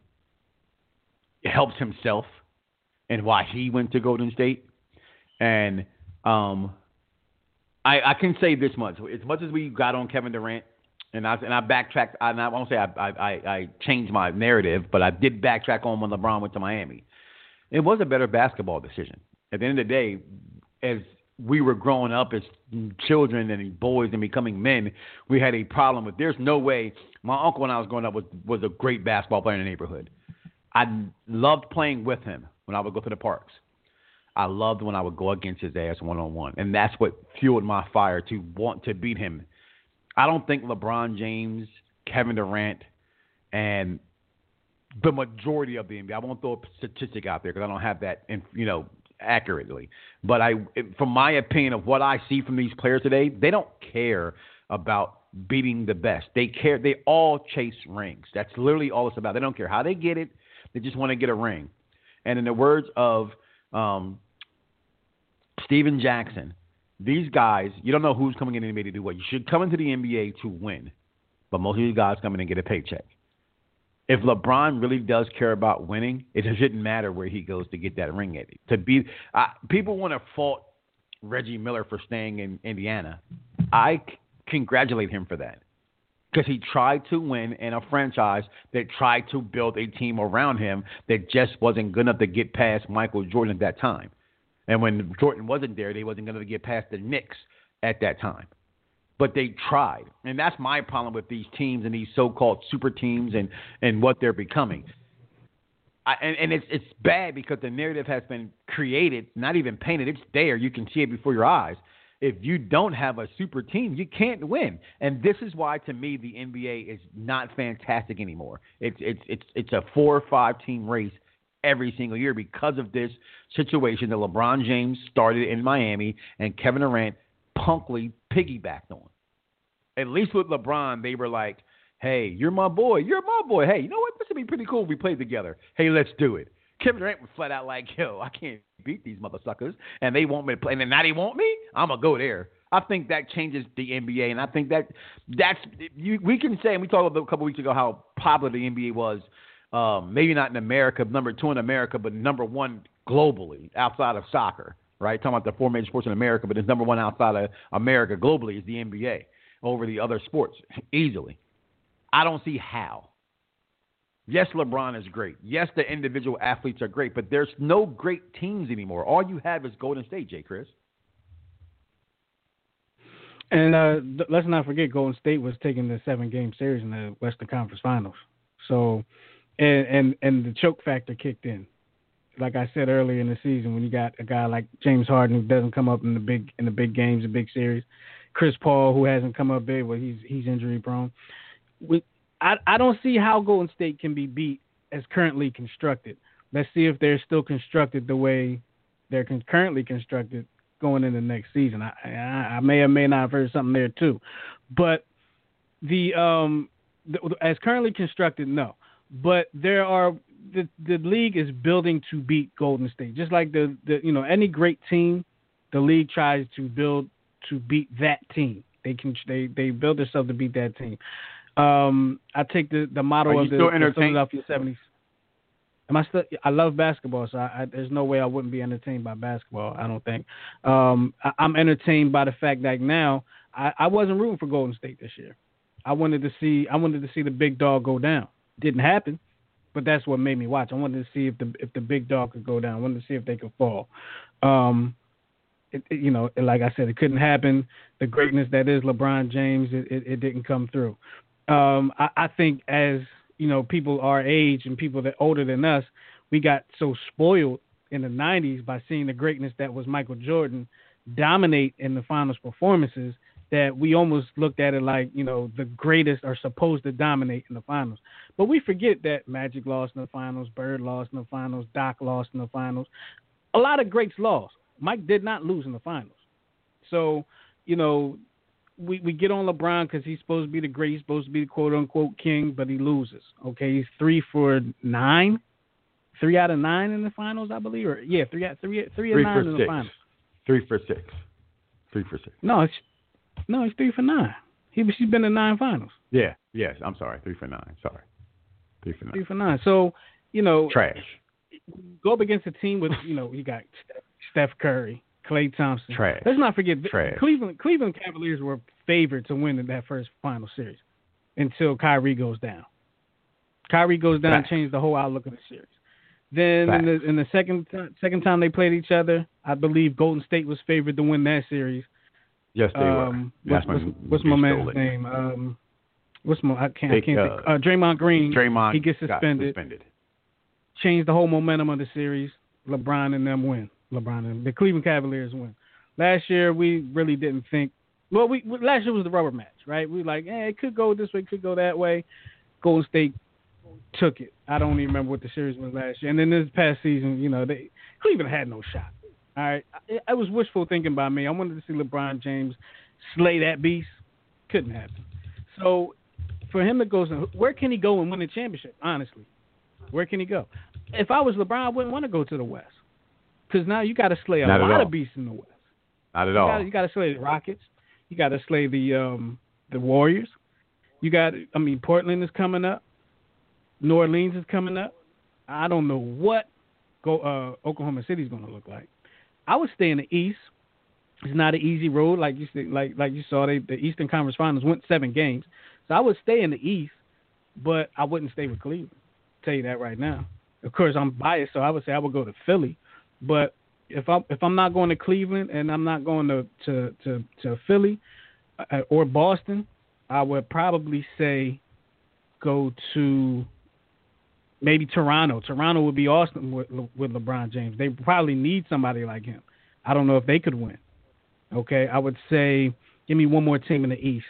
S8: helps himself and why he went to Golden State. And um, I, I can say this much. As much as we got on Kevin Durant, and I, and I backtracked, and I won't say I, I, I changed my narrative, but I did backtrack on when LeBron went to Miami. It was a better basketball decision. At the end of the day, as we were growing up as children and boys and becoming men, we had a problem with there's no way. My uncle when I was growing up was, was a great basketball player in the neighborhood. I loved playing with him when I would go to the parks. I loved when I would go against his ass one-on-one. And that's what fueled my fire to want to beat him. I don't think LeBron James, Kevin Durant, and the majority of the N B A, I won't throw a statistic out there because I don't have that, in, you know, accurately. But I, from my opinion of what I see from these players today, they don't care about beating the best. They care. They all chase rings. That's literally all it's about. They don't care how they get it. They just want to get a ring. And in the words of um, Steven Jackson, these guys, you don't know who's coming in the N B A to do what. You should come into the N B A to win. But most of these guys come in and get a paycheck. If LeBron really does care about winning, it shouldn't matter where he goes to get that ring at it. To be, uh, people want to fault Reggie Miller for staying in Indiana. I c- congratulate him for that because he tried to win in a franchise that tried to build a team around him that just wasn't good enough to get past Michael Jordan at that time. And when Jordan wasn't there, they wasn't going to get past the Knicks at that time. But they tried. And that's my problem with these teams and these so-called super teams and, and what they're becoming. I, and and it's, it's bad because the narrative has been created, not even painted. It's there. You can see it before your eyes. If you don't have a super team, you can't win. And this is why, to me, the N B A is not fantastic anymore. It's it's it's it's a four or five team race every single year because of this situation that LeBron James started in Miami and Kevin Durant punkly piggybacked on. At least with LeBron, they were like, hey, you're my boy. You're my boy. Hey, you know what? This would be pretty cool if we played together. Hey, let's do it. Kevin Durant was flat out like, yo, I can't beat these motherfuckers, and they want me to play. And then now they want me? I'm going to go there. I think that changes the N B A, and I think that that's you, we can say, and we talked a couple weeks ago how popular the N B A was, um, maybe not in America, number two in America, but number one globally outside of soccer, right? Talking about the four major sports in America, but it's number one outside of America globally is the N B A over the other sports easily. I don't see how. Yes, LeBron is great. Yes, the individual athletes are great, but there's no great teams anymore. All you have is Golden State, J. Chris.
S10: And uh, th- let's not forget Golden State was taking the seven-game series in the Western Conference Finals. So, and, and and the choke factor kicked in. Like I said earlier in the season, when you got a guy like James Harden who doesn't come up in the big in the big games, the big series, Chris Paul who hasn't come up big, well, he's he's injury prone. We, I I don't see how Golden State can be beat as currently constructed. Let's see if they're still constructed the way they're con- currently constructed going into next season. I, I I may or may not have heard something there too, but the um the, as currently constructed, no. But there are the the league is building to beat Golden State, just like the, the you know any great team, the league tries to build to beat that team. They can they they build themselves to beat that team. Um, I take the the motto of the, the Philadelphia seventies. Am I still? I love basketball, so I, I, there's no way I wouldn't be entertained by basketball. I don't think. Um, I, I'm entertained by the fact that now I, I wasn't rooting for Golden State this year. I wanted to see I wanted to see the big dog go down. Didn't happen, but that's what made me watch. I wanted to see if the if the big dog could go down. I wanted to see if they could fall. Um, it, it, you know, like I said, it couldn't happen. The greatness that is LeBron James, it, it, it didn't come through. Um, I, I think as you know, people our age and people that older than us, we got so spoiled in the nineties by seeing the greatness that was Michael Jordan dominate in the finals performances that we almost looked at it like, you know, the greatest are supposed to dominate in the finals. But we forget that Magic lost in the finals, Bird lost in the finals, Doc lost in the finals. A lot of greats lost. Mike did not lose in the finals. So, you know, we, we get on LeBron because he's supposed to be the great, he's supposed to be the quote-unquote king, but he loses. Okay, he's three for nine, three out of nine in the finals, I believe. Or yeah, three out three three, three of nine in the finals.
S8: Three for six. Three for six.
S10: No, it's no, he's three for nine. He he's been in nine finals.
S8: Yeah, yes. I'm sorry, three for nine. Sorry, three for nine.
S10: Three for nine. So, you know,
S8: trash.
S10: Go up against a team with, you know, you got Steph Curry, Klay Thompson.
S8: Trash.
S10: Let's not forget
S8: Trash.
S10: Cleveland. Cleveland Cavaliers were favored to win in that first final series until Kyrie goes down. Kyrie goes down and changed the whole outlook of the series. Then in the, in the second second time they played each other, I believe Golden State was favored to win that series.
S8: Yes, they
S10: um,
S8: were.
S10: What's, what's, what's my man's name? Um, what's my? I can't.
S8: They,
S10: I can't
S8: uh,
S10: think. Uh, Draymond Green.
S8: Draymond
S10: he gets suspended.
S8: suspended.
S10: Changed the whole momentum of the series. LeBron and them win. LeBron and the Cleveland Cavaliers win. Last year we really didn't think. Well, we last year was the rubber match, right? We were like, hey, it could go this way, it could go that way. Golden State took it. I don't even remember what the series was last year. And then this past season, you know, they Cleveland had no shot. All right, it, it was wishful thinking by me. I wanted to see LeBron James slay that beast. Couldn't happen. So for him to go, where can he go and win a championship? Honestly, where can he go? If I was LeBron, I wouldn't want to go to the West because now you got to slay a
S8: Not
S10: lot of beasts in the West.
S8: Not at
S10: you
S8: all.
S10: Gotta, you got to slay the Rockets. You got to slay the um, the Warriors. You got, I mean, Portland is coming up. New Orleans is coming up. I don't know what go uh, Oklahoma City is going to look like. I would stay in the East. It's not an easy road, like you see, like like you saw. They, the Eastern Conference Finals went seven games, so I would stay in the East, but I wouldn't stay with Cleveland. I'll tell you that right now. Of course, I'm biased, so I would say I would go to Philly. But if I'm if I'm not going to Cleveland and I'm not going to to to, to Philly uh, or Boston, I would probably say go to maybe Toronto. Toronto would be awesome with, with LeBron James. They probably need somebody like him. I don't know if they could win. Okay, I would say give me one more team in the East.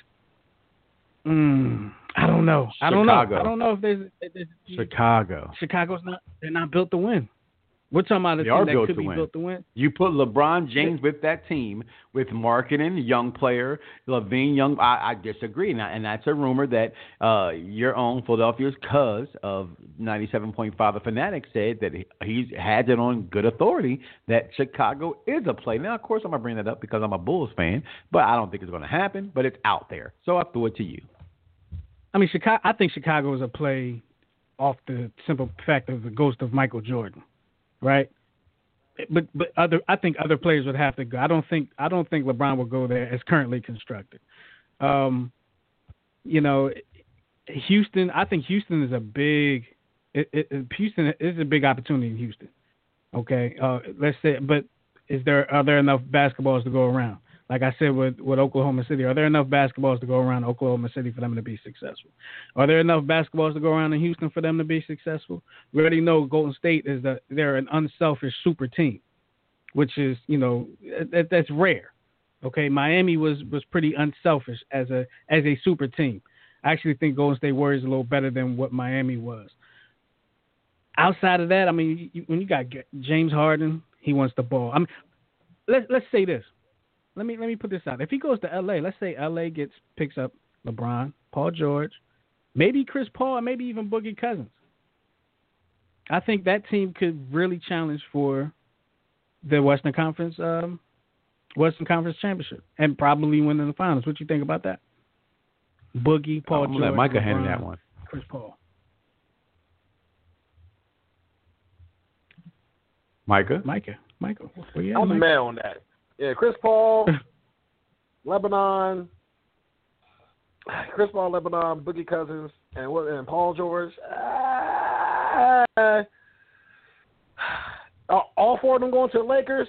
S10: Mm, I don't know. I don't know. I don't know if there's, if there's
S8: Chicago.
S10: Chicago's not. They're not built to win. We're talking about a
S8: They
S10: team
S8: are
S10: that
S8: built
S10: could
S8: to
S10: be
S8: win.
S10: built to win.
S8: You put LeBron James with that team, with marketing, young player, Levine, young. I, I disagree, and, I, and that's a rumor that uh, your own Philadelphia's cuz of ninety-seven point five, the Fanatic, said that he he's had it on good authority that Chicago is a play. Now, of course, I'm gonna bring that up because I'm a Bulls fan, but I don't think it's gonna happen. But it's out there, so I threw it to you.
S10: I mean, Chicago. I think Chicago is a play off the simple fact of the ghost of Michael Jordan. Right, but but other I think other players would have to go. I don't think I don't think LeBron will go there as currently constructed. Um, you know, Houston. I think Houston is a big. It, it, Houston is a big opportunity in Houston. Okay, uh, let's say, but is there are there enough basketballs to go around? Like I said with, with Oklahoma City, are there enough basketballs to go around Oklahoma City for them to be successful? Are there enough basketballs to go around in Houston for them to be successful? We already know Golden State is that they're an unselfish super team, which is, you know, that, that's rare. Okay, Miami was, was pretty unselfish as a as a super team. I actually think Golden State Warriors are a little better than what Miami was. Outside of that, I mean, you, when you got James Harden, he wants the ball. I mean, let's let's say this. Let me let me put this out. If he goes to L A, let's say L A gets picks up LeBron, Paul George, maybe Chris Paul, and maybe even Boogie Cousins. I think that team could really challenge for the Western Conference um, Western Conference championship and probably win in the finals. What you think about that? Boogie, Paul
S8: I'm
S10: George,
S8: gonna let Micah
S10: LeBron,
S8: handle that one.
S10: Chris Paul.
S8: Micah,
S10: Micah, Micah. Where you at,
S11: I'm the
S10: Micah?
S11: man on that. Yeah, Chris Paul, Lebanon, Chris Paul, Lebanon, Boogie Cousins, and what? And Paul George. Uh, all four of them going to the Lakers.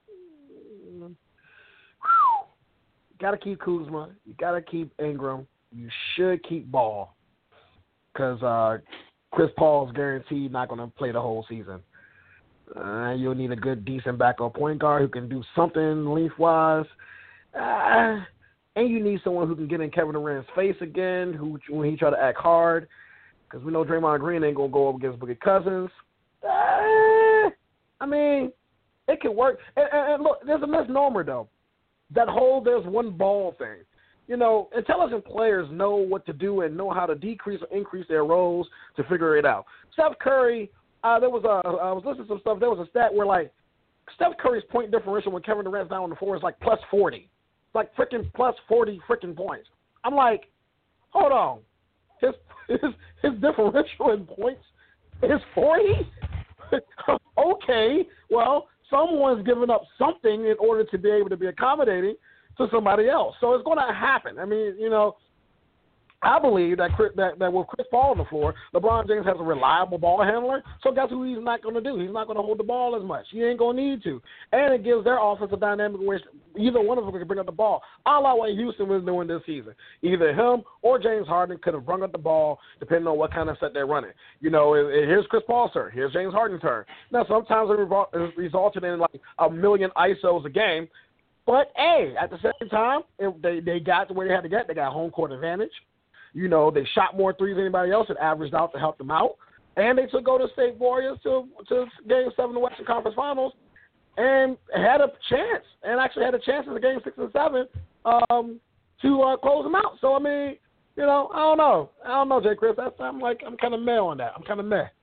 S11: Got to keep Kuzma. You got to keep Ingram. You should keep Ball because uh, Chris Paul's guaranteed not going to play the whole season. Uh, you'll need a good, decent backup point guard who can do something lengthwise. Uh, and you need someone who can get in Kevin Durant's face again, who when he try to act hard, because we know Draymond Green ain't gonna go up against Boogie Cousins. Uh, I mean, it could work. And, and, and look, there's a misnomer though. That whole "there's one ball" thing. You know, intelligent players know what to do and know how to decrease or increase their roles to figure it out. Steph Curry, uh, there was a, I was listening to some stuff. There was a stat where like Steph Curry's point differential when Kevin Durant's down on the floor is like plus forty, it's like freaking plus forty freaking points. I'm like, hold on, his his, his differential in points is forty. Okay, well, someone's giving up something in order to be able to be accommodating to somebody else. So it's going to happen. I mean, you know, I believe that, that that with Chris Paul on the floor, LeBron James has a reliable ball handler. So guess who he's not going to do? He's not going to hold the ball as much. He ain't going to need to. And it gives their offensive dynamic where either one of them can bring up the ball. A la what Houston was doing this season. Either him or James Harden could have brought up the ball depending on what kind of set they're running. You know, it, it, here's Chris Paul's turn. Here's James Harden's turn. Now, sometimes it, revol- it resulted in like a million I S Os a game. But, hey, at the same time, it, they, they got to where they had to get. They got home court advantage. You know, they shot more threes than anybody else. It averaged out to help them out. And they took Golden State Warriors to, to Game seven of the Western Conference Finals and had a chance, and actually had a chance in the Game six and seven um, to uh, close them out. So, I mean, you know, I don't know. I don't know, Jay Chris. That's, I'm like, I'm kind of meh on that. I'm kind of meh.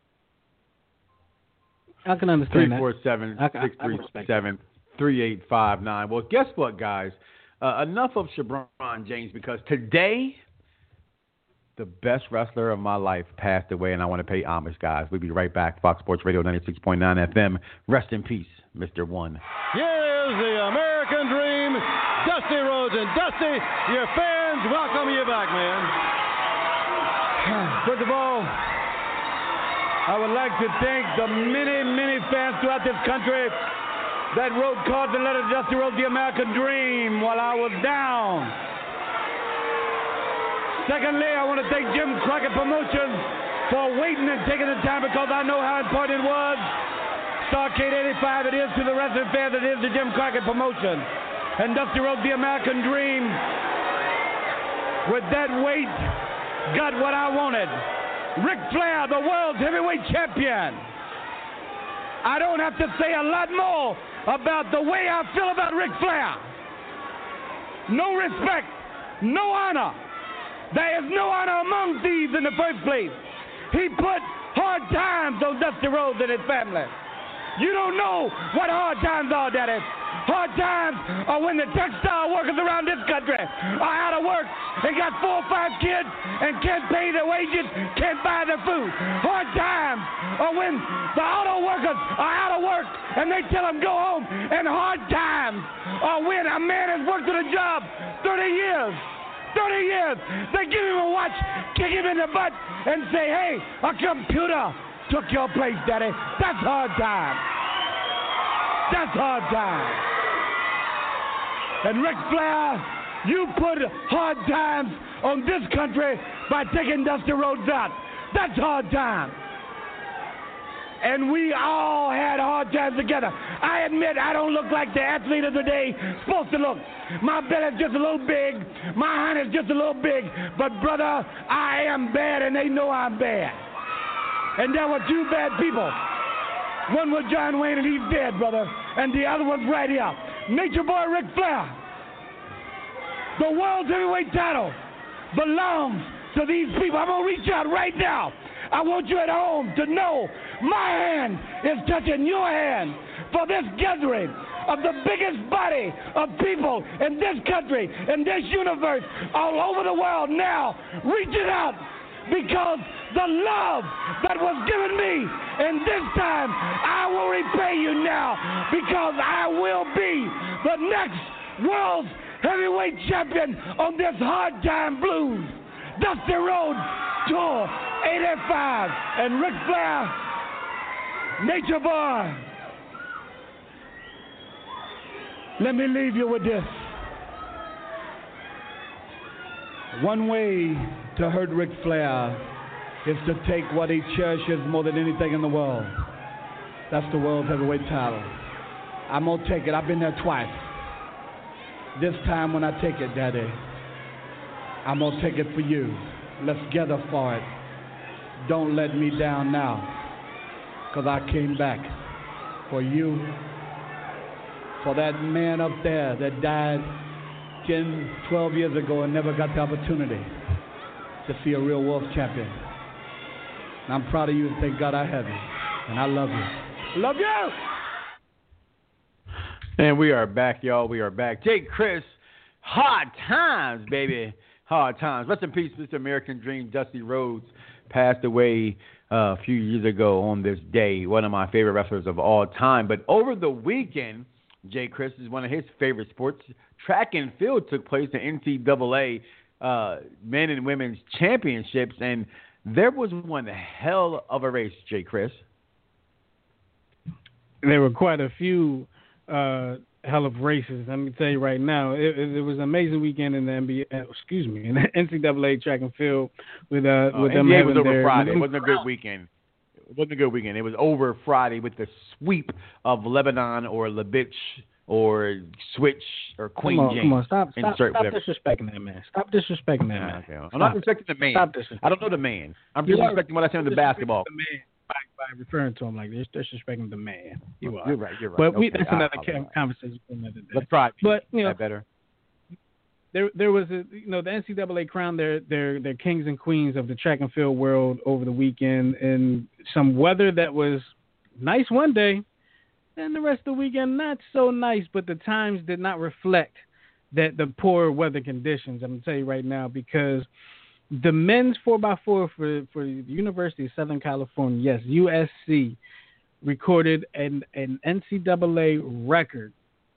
S10: I can understand
S8: three four seven, six three seven, three eight five nine. Well, guess what, guys? Uh, enough of LeBron James, because today the best wrestler of my life passed away, and I want to pay homage, guys. We'll be right back. Fox Sports Radio ninety-six point nine F M. Rest in peace, Mister One.
S14: Here's the American Dream, Dusty Rhodes. And Dusty, your fans welcome you back, man.
S15: First of all, I would like to thank the many, many fans throughout this country that wrote cards and letters to Dusty Rhodes, the American Dream, while I was down. Secondly, I want to thank Jim Crockett Promotions for waiting and taking the time, because I know how important it was. Starcade eighty-five it is to the wrestling fans, it is to Jim Crockett Promotions. And Dusty Rhodes, the American Dream, with that weight, got what I wanted. Ric Flair, the world's heavyweight champion. I don't have to say a lot more about the way I feel about Ric Flair. No respect, no honor. There is no honor among thieves in the first place. He put hard times on Dusty Rhodes and his family. You don't know what hard times are, Daddy. Hard times are when the textile workers around this country are out of work and got four or five kids and can't pay their wages, can't buy their food. Hard times are when the auto workers are out of work and they tell them go home. And hard times are when a man has worked at a job thirty years. thirty years, they give him a watch, kick him in the butt, and say, hey, a computer took your place, Daddy. That's hard time. That's hard time. And Ric Flair, you put hard times on this country by taking Dusty Rhodes out. That's hard time. And we all had hard times together. I admit I don't look like the athlete of the day supposed to look. My belly's just a little big. My hand is just a little big. But, brother, I am bad, and they know I'm bad. And there were two bad people. One was John Wayne, and he's dead, brother. And the other one's right here. Nature Boy Ric Flair. The world's heavyweight title belongs to these people. I'm going to reach out right now. I want you at home to know my hand is touching your hand for this gathering of the biggest body of people in this country, in this universe, all over the world now. Reach it out, because the love that was given me in this time, I will repay you now, because I will be the next world's heavyweight champion on this hard time blues. Dusty Rhodes Tour eighty-five, and Ric Flair, Nature Boy. Let me leave you with this. One way to hurt Ric Flair is to take what he cherishes more than anything in the world. That's the world's heavyweight title. I'm going to take it. I've been there twice. This time when I take it, Daddy, I'm going to take it for you. Let's gather for it. Don't let me down now, because I came back for you, for that man up there that died ten, twelve years ago and never got the opportunity to see a real Wolf champion. And I'm proud of you and thank God I have you. And I love you. Love you!
S8: And we are back, y'all. We are back. Jay Chris, hard times, baby. Hard times. Rest in peace, Mister American Dream, Dusty Rhodes, passed away uh, a few years ago on this day. One of my favorite wrestlers of all time. But over the weekend, Jay Chris is one of his favorite sports. Track and field took place in N C double A uh, men and women's championships, and there was one hell of a race, Jay Chris.
S10: There were quite a few uh, hell of races. Let me tell you right now, it, it, it was an amazing weekend in the N B A. Uh, excuse me, in the N C double A track and field with uh,
S8: uh,
S10: with
S8: them. N B A was over
S10: their,
S8: Friday. It wasn't a good weekend. It wasn't a good weekend. It was over Friday with the sweep of Lebanon or Lubitsch or Switch or Queen
S10: come on,
S8: James.
S10: Come on, stop, stop,
S8: Insert
S10: stop
S8: whatever.
S10: disrespecting that man. Stop disrespecting that man.
S8: Okay. I'm
S10: Stop
S8: not
S10: it.
S8: disrespecting the man.
S10: Stop disrespecting.
S8: I don't know the man. I'm
S10: You
S8: disrespecting
S10: are-
S8: what I said in the
S10: disrespecting
S8: basketball.
S10: The man by, by referring to him like this, disrespecting the man. You are.
S8: You're right. You're right.
S10: But we,
S8: Okay,
S10: that's
S8: I
S10: another
S8: apologize.
S10: conversation for another day.
S8: Let's try.
S10: But you know,
S8: that better.
S10: there there was a you know the N C double A crowned their their their kings and queens of the track and field world over the weekend, and some weather that was nice one day, and the rest of the weekend not so nice. But the times did not reflect that the poor weather conditions. I'm gonna tell you right now, because the men's four by four for for the University of Southern California, yes, U S C, recorded an an N C double A record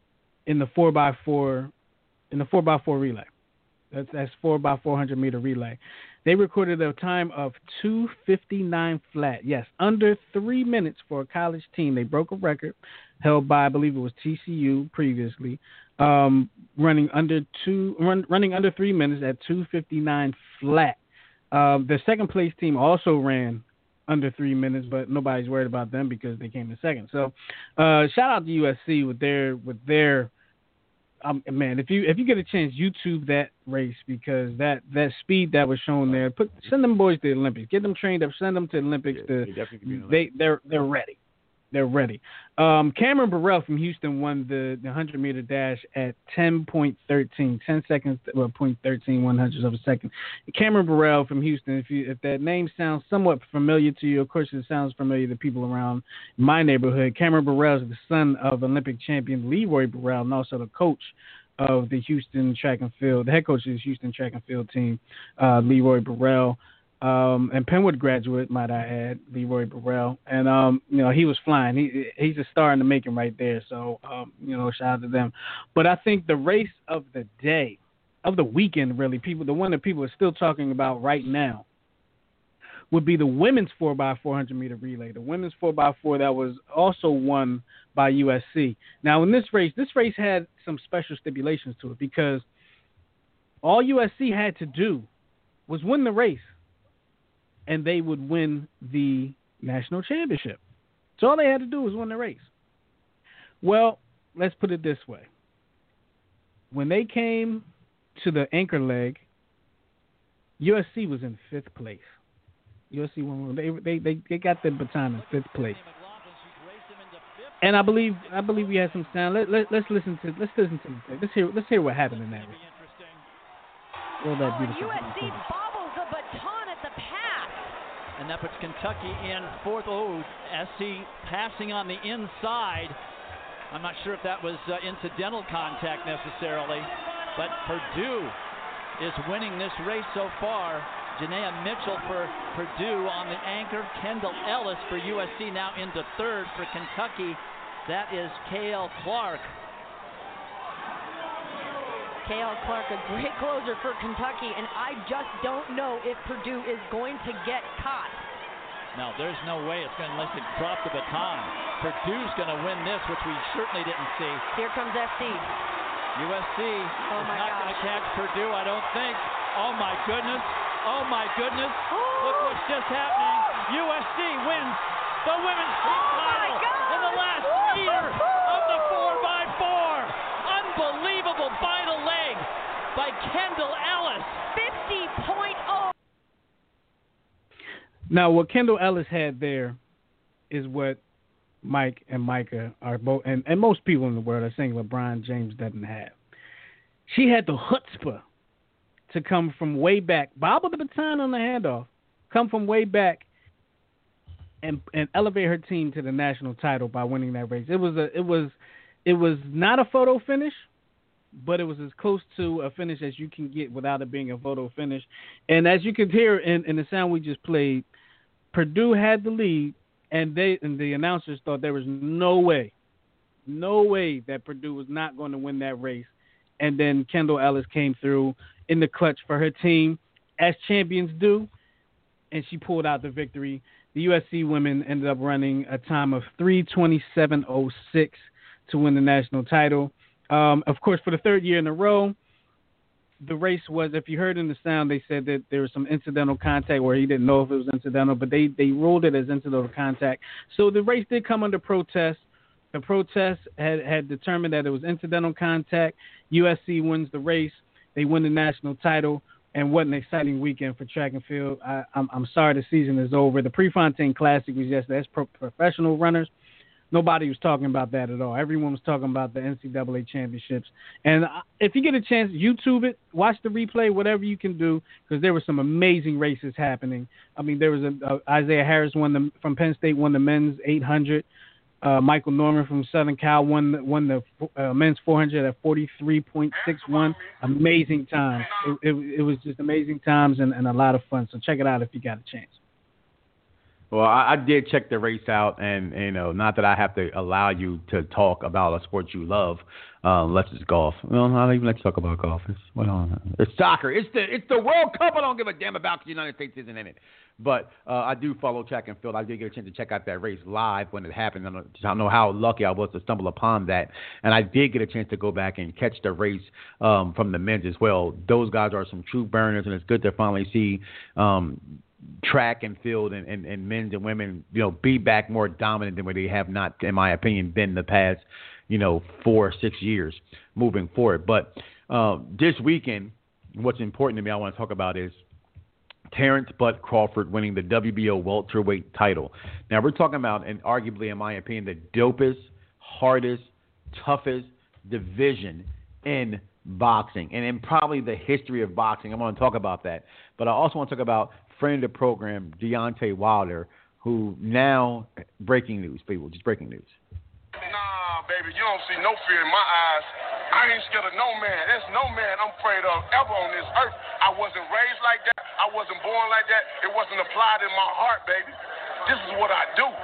S10: in the four by four in the four by four relay. That's that's four by four hundred meter relay. They recorded a time of two fifty-nine flat. Yes, under three minutes for a college team. They broke a record held by, I believe it was T C U previously, um, running under two run, running under three minutes at two fifty-nine flat. Um, the second place team also ran under three minutes, but nobody's worried about them because they came in second. So, uh, shout out to U S C with their with their Um, man, if you if you get a chance, YouTube that race, because that, that speed that was shown there. Put send them boys to the Olympics. Get them trained up. Send them to the Olympics.
S8: Yeah,
S10: to,
S8: they definitely could be in the
S10: they they're they're ready. They're ready. Um, Cameron Burrell from Houston won the, the hundred meter dash at ten point one three, ten seconds, well, point thirteen one hundredths of a second. Cameron Burrell from Houston. If you if that name sounds somewhat familiar to you, of course it sounds familiar to people around my neighborhood. Cameron Burrell is the son of Olympic champion Leroy Burrell, and also the coach of the Houston track and field, the head coach of the Houston track and field team, uh, Leroy Burrell. Um, and Penwood graduate, might I add, Leroy Burrell. And, um, you know, he was flying. He He's a star in the making right there. So, um, you know, shout out to them. But I think the race of the day, of the weekend, really, people, the one that people are still talking about right now, would be the women's four by four hundred meter relay. The women's four by four that was also won by U S C. Now, in this race, this race had some special stipulations to it, because all U S C had to do was win the race, and they would win the national championship. So all they had to do was win the race. Well, let's put it this way. When they came to the anchor leg, U S C was in fifth place. U S C won. They they they, they got the baton in fifth place. And I believe I believe we had some sound. Let, let let's listen to let's listen to this. Let's hear let's hear what happened in that race. All that beautiful.
S16: U S C bobbles the baton at the pass.
S17: And that puts Kentucky in fourth. Oh, S C passing on the inside. I'm not sure if that was uh, incidental contact necessarily, but Purdue is winning this race so far. Janaea Mitchell for Purdue on the anchor. Kendall Ellis for U S C now into third. For Kentucky, that is Kale Clark.
S16: Kale Clark, a great closer for Kentucky, and I just don't know if Purdue is going to get caught.
S17: No, there's no way it's going to, unless they drop the baton. Purdue's going to win this, which we certainly didn't see.
S16: Here comes F C.
S17: U S C
S16: oh
S17: is
S16: my
S17: not going to catch Purdue, I don't think. Oh my goodness. Oh my goodness.
S16: Oh.
S17: Look what's just happening. U S C wins the women's team
S16: oh
S17: title in the last meter of the four by four. Unbelievable final by Kendall Ellis.
S16: fifty point oh.
S10: Now, what Kendall Ellis had there is what Mike and Micah are both, and, and most people in the world are saying LeBron James doesn't have. She had the chutzpah to come from way back, bobble the baton on the handoff, come from way back, and and elevate her team to the national title by winning that race. It was a it was it was not a photo finish, but it was as close to a finish as you can get without it being a photo finish. And as you could hear in, in the sound we just played, Purdue had the lead, and they and the announcers thought there was no way, no way that Purdue was not going to win that race. And then Kendall Ellis came through in the clutch for her team, as champions do, and she pulled out the victory. The U S C women ended up running a time of three twenty-seven oh six to win the national title. Um, of course, for the third year in a row, the race was, if you heard in the sound, they said that there was some incidental contact where he didn't know if it was incidental, but they, they ruled it as incidental contact. So the race did come under protest. The protest had, had determined that it was incidental contact. U S C wins the race. They win the national title. And what an exciting weekend for track and field. I, I'm, I'm sorry the season is over. The Prefontaine Classic was yesterday. That's pro- professional runners. Nobody was talking about that at all. Everyone was talking about the N C double A championships. And if you get a chance, YouTube it, watch the replay, whatever you can do, because there were some amazing races happening. I mean, there was a, a Isaiah Harris won the from Penn State won the men's eight hundred. Uh, Michael Norman from Southern Cal won won the uh, men's four hundred at forty-three point six one. Amazing times. It, it, it was just amazing times and, and a lot of fun. So check it out if you got a chance.
S8: Well, I, I did check the race out, and you know, not that I have to allow you to talk about a sport you love, uh, unless it's golf. Well, I'll even let you talk about golf. It's, well, it's soccer. It's the it's the World Cup. I don't give a damn about because the United States isn't in it. But uh, I do follow track and field. I did get a chance to check out that race live when it happened. I don't, I don't know how lucky I was to stumble upon that. And I did get a chance to go back and catch the race um, from the men's as well. Those guys are some true burners, and it's good to finally see um, track and field and, and, and men's and women, you know, be back more dominant than what they have not, in my opinion, been the past, you know, four or six years moving forward. But uh, this weekend, what's important to me I want to talk about is Terrence Bud Crawford winning the W B O welterweight title. Now, we're talking about, and arguably, in my opinion, the dopest, hardest, toughest division in boxing and in probably the history of boxing. I want to talk about that. But I also want to talk about friend of the program, Deontay Wilder, who now, breaking news, people, just breaking news.
S18: Nah, baby, you don't see no fear in my eyes. I ain't scared of no man. There's no man I'm afraid of ever on this earth. I wasn't raised like that. I wasn't born like that. It wasn't applied in my heart, baby. This is what I do.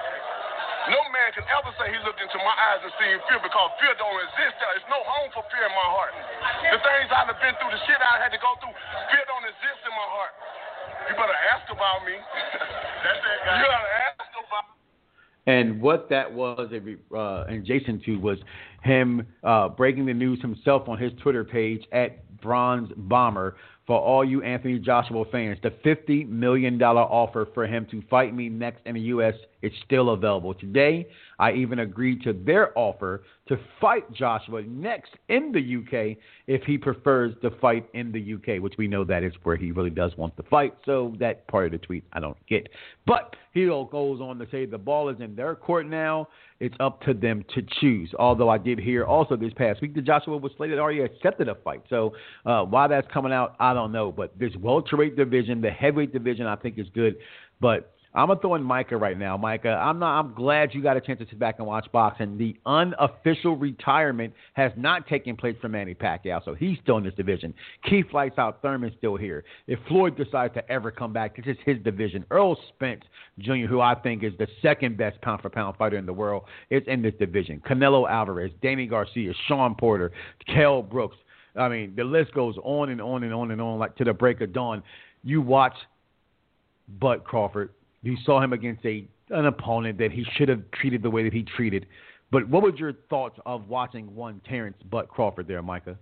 S18: No man can ever say he looked into my eyes and seen fear because fear don't exist there. There's no home for fear in my heart. The things I've been through, the shit I had to go through, fear don't exist in my heart. You better ask about me. That's it, guys. You better ask about me.
S8: And what that was, uh, and Jason too, was him uh, breaking the news himself on his Twitter page at Bronze Bomber. For all you Anthony Joshua fans, the fifty million dollars offer for him to fight me next in the U S is still available. Today, I even agreed to their offer to fight Joshua next in the U K if he prefers to fight in the U K, which we know that is where he really does want to fight. So that part of the tweet I don't get. But he goes on to say the ball is in their court now. It's up to them to choose. Although I did hear also this past week that Joshua was slated already accepted a fight. So uh, why that's coming out, I don't know. But this welterweight division, the heavyweight division, I think is good. But I'm gonna throw in Micah right now. Micah, I'm not. I'm glad you got a chance to sit back and watch boxing. The unofficial retirement has not taken place for Manny Pacquiao, so he's still in this division. Keith Lights Out Thurman's still here. If Floyd decides to ever come back, this is his division. Earl Spence Junior, who I think is the second best pound for pound fighter in the world, is in this division. Canelo Alvarez, Danny Garcia, Sean Porter, Kell Brooks. I mean, the list goes on and on and on and on, like to the break of dawn. You watch Bud Crawford. You saw him against a an opponent that he should have treated the way that he treated. But what was your thoughts of watching one Terrence Bud Crawford there, Micah?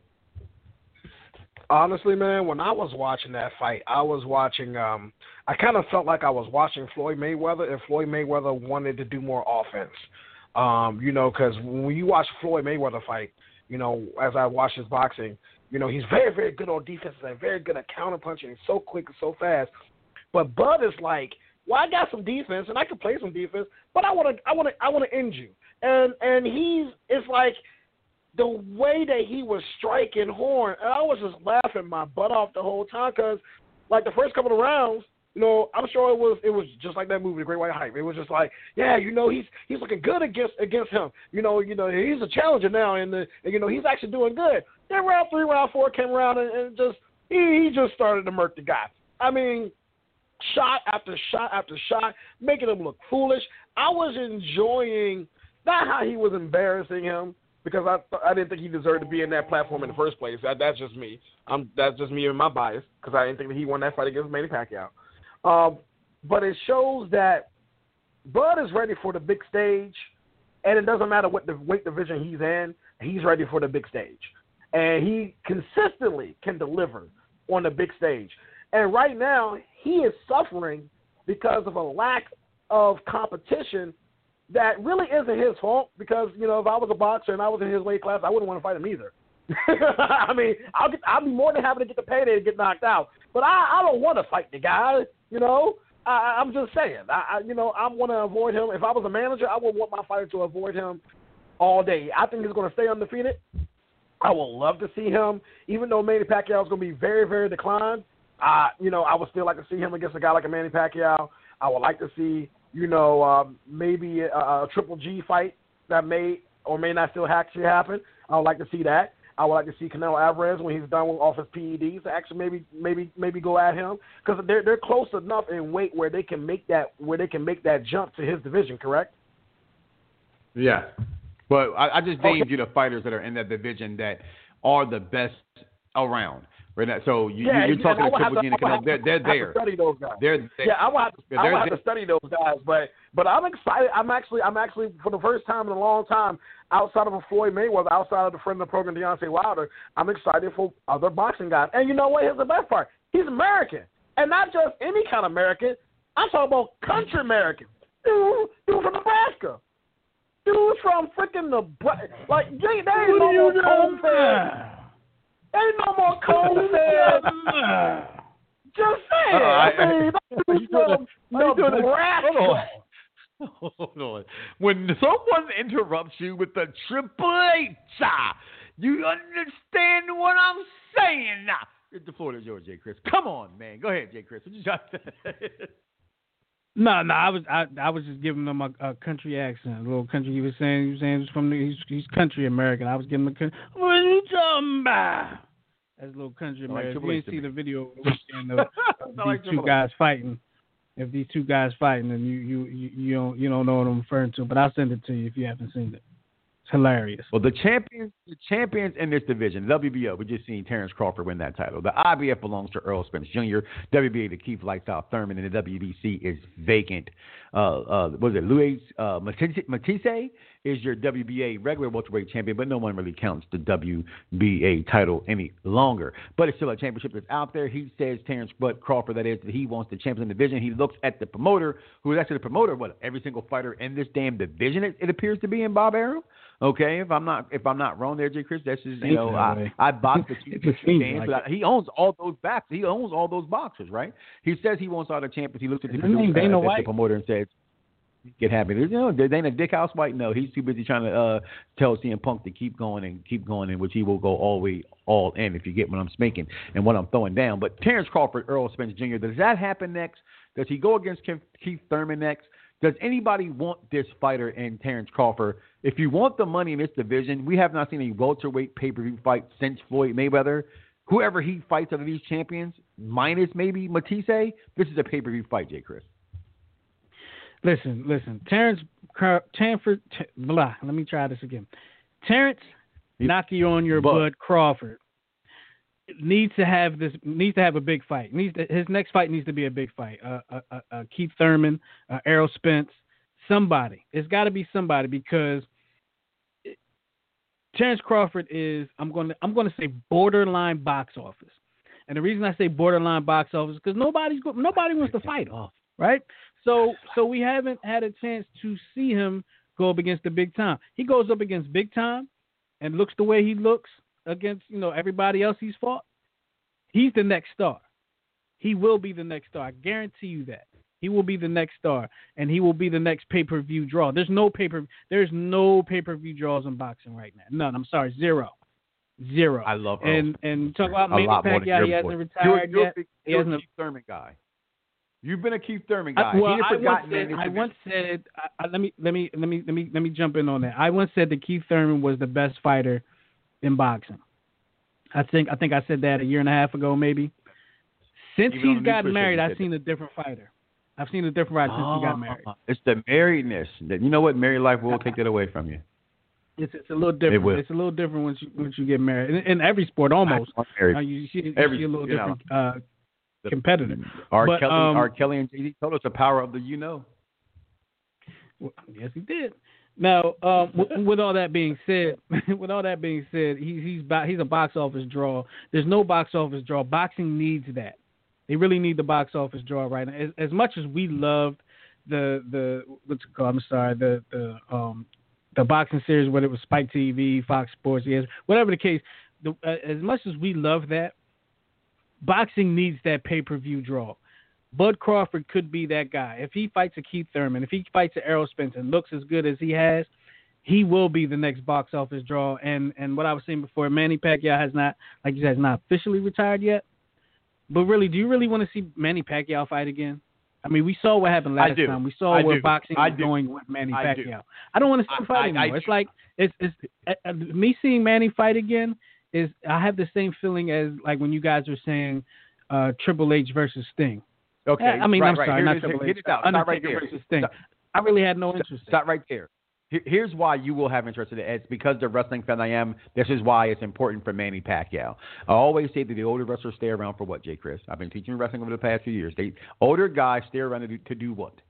S11: Honestly, man, when I was watching that fight, I was watching um, – I kind of felt like I was watching Floyd Mayweather if Floyd Mayweather wanted to do more offense. Um, you know, because when you watch Floyd Mayweather fight, you know, as I watch his boxing, You know, he's very, very good on defense and very good at counterpunching and so quick and so fast. But Bud is like, well, I got some defense and I can play some defense, but I want to, I want to, I want to end you. And and he's, it's like the way that he was striking Horn, and I was just laughing my butt off the whole time because, like, the first couple of rounds, you know, I'm sure it was it was just like that movie, The Great White Hype. It was just like, yeah, you know, he's he's looking good against against him. You know, you know, he's a challenger now, and, the, and you know, he's actually doing good. Then round three, round four came around, and, and just he, he just started to murk the guy. I mean, shot after shot after shot, making him look foolish. I was enjoying not how he was embarrassing him, because I I didn't think he deserved to be in that platform in the first place. That, that's just me. I'm that's just me and my bias, because I didn't think that he won that fight against Manny Pacquiao. Um, but it shows that Bud is ready for the big stage, and it doesn't matter what the weight division he's in. He's ready for the big stage, and he consistently can deliver on the big stage. And right now, he is suffering because of a lack of competition that really isn't his fault, because, you know, if I was a boxer and I was in his weight class, I wouldn't want to fight him either. I mean, I'll get, I'll be more than happy to get the payday and get knocked out. But I, I don't want to fight the guy, you know. I, I'm just saying. I, I, you know, I want to avoid him. If I was a manager, I would want my fighter to avoid him all day. I think he's going to stay undefeated. I would love to see him, even though Manny Pacquiao is going to be very, very declined. Uh, you know, I would still like to see him against a guy like a Manny Pacquiao. I would like to see, you know, um, maybe a, a Triple G fight that may or may not still actually happen. I would like to see that. I would like to see Canelo Alvarez, when he's done with off his P E Ds, actually maybe maybe maybe go at him, because they're they're close enough in weight where they can make that where they can make that jump to his division. Correct?
S8: Yeah, but I, I just named
S11: Okay.
S8: you the fighters that are in that division that are the best around. Right now, so you,
S11: Yeah,
S8: you're
S11: and
S8: talking
S11: I
S8: to
S11: would have
S8: Triple G and
S11: to- I
S8: Canelo.
S11: would
S8: They're,
S11: have
S8: they're
S11: to- have to
S8: there.
S11: study those guys.
S8: They're, they,
S11: Yeah, I will have to,
S8: they're
S11: I will
S8: there.
S11: have to study those guys, but but I'm excited. I'm actually I'm actually for the first time in a long time, outside of a Floyd Mayweather, outside of the friend of the program Deontay Wilder, I'm excited for other boxing guys. And you know what? Here's the best part: he's American, and not just any kind of American. I'm talking about country American. Dude, dude from Nebraska. Dude from freaking Nebraska. Like, there ain't no more corn-fed. Ain't no more corn-fed. Just saying.
S8: Uh,
S11: I,
S8: I-
S11: mean, that's
S8: you doing
S11: from
S8: it? Are you doing it?
S11: Nebraska.
S8: Hold on. Hold on. When someone interrupts you with the Triple H, ah, you understand what I'm saying now. The floor is yours, Jay Chris. Come on, man. Go ahead, Jay Chris. What you trying to say?
S10: No, no, I was I, I was just giving him a, a country accent, a little country. He was saying he was saying he's from the, he's he's country American. I was giving him a country. What are you talking about? That's a little country
S8: Sound like
S10: American.
S8: Triple
S10: You
S8: H
S10: didn't see
S8: to
S10: the video of the weekend of, of
S8: Sound
S10: these
S8: like
S10: two
S8: Triple H.
S10: guys fighting. If these two guys fighting, and you you, you you don't you don't know what I'm referring to, but I'll send it to you if you haven't seen it. It's hilarious.
S8: Well, the champions, the champions in this division, W B O, we just seen Terrence Crawford win that title. The I B F belongs to Earl Spence Junior W B A to Keith Lifestyle Thurman, and the W B C is vacant. Uh, uh, what is it? Luis uh, Matisse, Matisse is your W B A regular welterweight champion, but no one really counts the W B A title any longer. But it's still a championship that's out there. He says, Terrence Bud Crawford, that is, that he wants the champion division. He looks at the promoter, who is actually the promoter of what, every single fighter in this damn division, it, it appears to be, in Bob Arum. Okay, if I'm not if I'm not wrong there, Jay Chris, that's just, you know, I, I box the two games, but I, he owns all those backs. He owns all those boxers, right? He says he wants all the champions. He looks at the,
S10: His name
S8: producer,
S10: Dana
S8: uh, the
S10: White?
S8: promoter and says, get happy. You know, Dana Dickhouse White, no, he's too busy trying to uh, tell C M Punk to keep going and keep going, in which he will go all the way all in, if you get what I'm speaking and what I'm throwing down. But Terrence Crawford, Earl Spence Junior, does that happen next? Does he go against Keith Thurman next? Does anybody want this fighter in Terrence Crawford? If you want the money in this division, we have not seen a welterweight pay-per-view fight since Floyd Mayweather. Whoever he fights out of these champions, minus maybe Matisse, this is a pay-per-view fight, Jay Chris.
S10: Listen, listen. Terrence Craw- Tanford, T- blah. Let me try this again. Terrence, knock you on your
S8: But-
S10: Bud Crawford needs to have this. Needs to have a big fight. Needs to, his next fight needs to be a big fight. Uh, uh, uh, uh, Keith Thurman, uh, Errol Spence, somebody. It's got to be somebody, because it, Terrence Crawford is. I'm going to. I'm going to say borderline box office. And the reason I say borderline box office is because nobody's go- nobody wants to fight off, right? So so we haven't had a chance to see him go up against the big time. He goes up against big time and looks the way he looks. against you know everybody else he's fought, he's the next star. He will be the next star. I guarantee you that. He will be the next star, and he will be the next pay-per-view draw. There's no pay-per There's no pay-per-view draws in boxing right now. None. I'm sorry, zero, zero.
S8: I love
S10: and
S8: Earl.
S10: and talk about
S8: a
S10: Manny
S8: lot more than
S10: Pacquiao.
S8: your
S10: He hasn't
S8: boy.
S10: retired
S8: you're,
S10: yet.
S8: You're,
S10: he
S8: you're
S10: hasn't.
S8: a Keith Thurman guy. You've been a Keith Thurman guy.
S10: I, well,
S8: he
S10: I once
S8: forgotten
S10: said,
S8: Manny
S10: I
S8: to
S10: once said I, I, let me let me let me let me let me jump in on that. I once said that Keith Thurman was the best fighter in boxing. I think I think I said that a year and a half ago, maybe. Since
S8: Even on
S10: he's
S8: the
S10: gotten
S8: news
S10: married,
S8: show,
S10: I've seen a different fighter. I've seen a different fighter since he got married.
S8: It's the marriedness. That, you know what? Married life will take that away from you.
S10: It's it's a little different.
S8: will.
S10: It's a little different once you once you get married. In, in every sport, almost.
S8: I'm married.
S10: Uh, you see, you
S8: Every-
S10: see a little
S8: you know.
S10: different uh, competitor.
S8: R.
S10: But,
S8: Kelly,
S10: um,
S8: R. Kelly and Jay-Z told us the power of the you know.
S10: Well, yes, he did. Now, um, with, with all that being said, with all that being said, he's he's bo- he's a box office draw. There's no box office draw. Boxing needs that. They really need the box office draw right now. As, as much as we loved the the what's it called? I'm sorry, the the um the boxing series, whether it was Spike T V, Fox Sports, yes, whatever the case. The, uh, as much as we love that, boxing needs that pay per view draw. Bud Crawford could be that guy. If he fights a Keith Thurman, if he fights a Errol Spence and looks as good as he has, he will be the next box office draw. And and what I was saying before, Manny Pacquiao has not, like you said, has not officially retired yet. But really, do you really want to see Manny Pacquiao fight again? I mean, we saw what happened last
S8: I do.
S10: time. We saw
S8: I
S10: where
S8: do.
S10: boxing
S8: I
S10: is
S8: do.
S10: going with Manny
S8: I do.
S10: Pacquiao. I don't want to see him
S8: I-
S10: fight
S8: I-
S10: anymore.
S8: I
S10: it's
S8: do.
S10: like it's it's uh, uh, me seeing Manny fight again is I have the same feeling as like when you guys were saying uh, Triple H versus Sting.
S8: Okay.
S10: I mean,
S8: right,
S10: I'm
S8: right.
S10: sorry,
S8: Here
S10: not
S8: it is.
S10: Triple
S8: Here-
S10: H.
S8: Get it out. Stop right
S10: Undertaker
S8: there.
S10: versus Sting.
S8: Stop.
S10: I really had no interest.
S8: Stop right there. Here- Here's why you will have interest in it. It's because the wrestling fan I am. This is why it's important for Manny Pacquiao. I always say that the older wrestlers stay around for what, Jay Chris? I've been teaching wrestling over the past few years. They older guys stay around to do, to do what?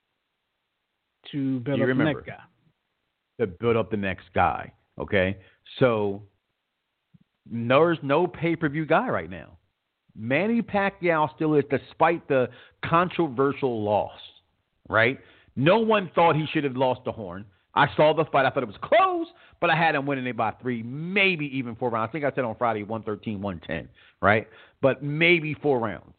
S10: To build
S8: Do you
S10: up
S8: remember?
S10: the next guy.
S8: To build up the next guy. Okay, so there's no pay-per-view guy right now. Manny Pacquiao still is, despite the controversial loss. Right? No one thought he should have lost the horn. I saw the fight. I thought it was close, but I had him winning it by three, maybe even four rounds. I think I said on Friday one thirteen, one ten, right? But maybe four rounds.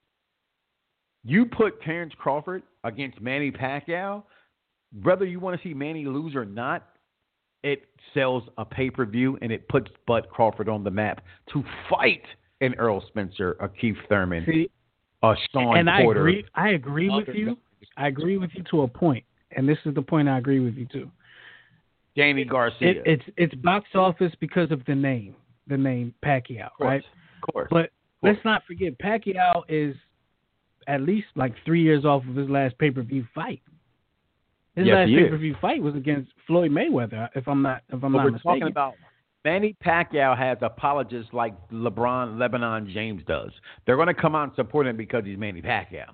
S8: You put Terrence Crawford against Manny Pacquiao, whether you want to see Manny lose or not, it sells a pay-per-view, and it puts Bud Crawford on the map to fight an Earl Spencer, a Keith Thurman,
S10: See,
S8: a Sean
S10: and I
S8: Porter.
S10: agree. I agree with you. I agree with you to a point, and this is the point I agree with you to.
S8: Danny Garcia.
S10: It, it's it's box office because of the name, the name Pacquiao,
S8: Of course,
S10: right?
S8: Of course.
S10: But let's not forget, Pacquiao is at least like three years off of his last pay-per-view fight. His
S8: Yes,
S10: last
S8: he is.
S10: pay-per-view fight was against Floyd Mayweather, if I'm not if I'm
S8: But
S10: not
S8: we're
S10: mistaken.
S8: talking about Manny Pacquiao has apologists like LeBron, Lebanon James does. They're going to come out and support him because he's Manny Pacquiao.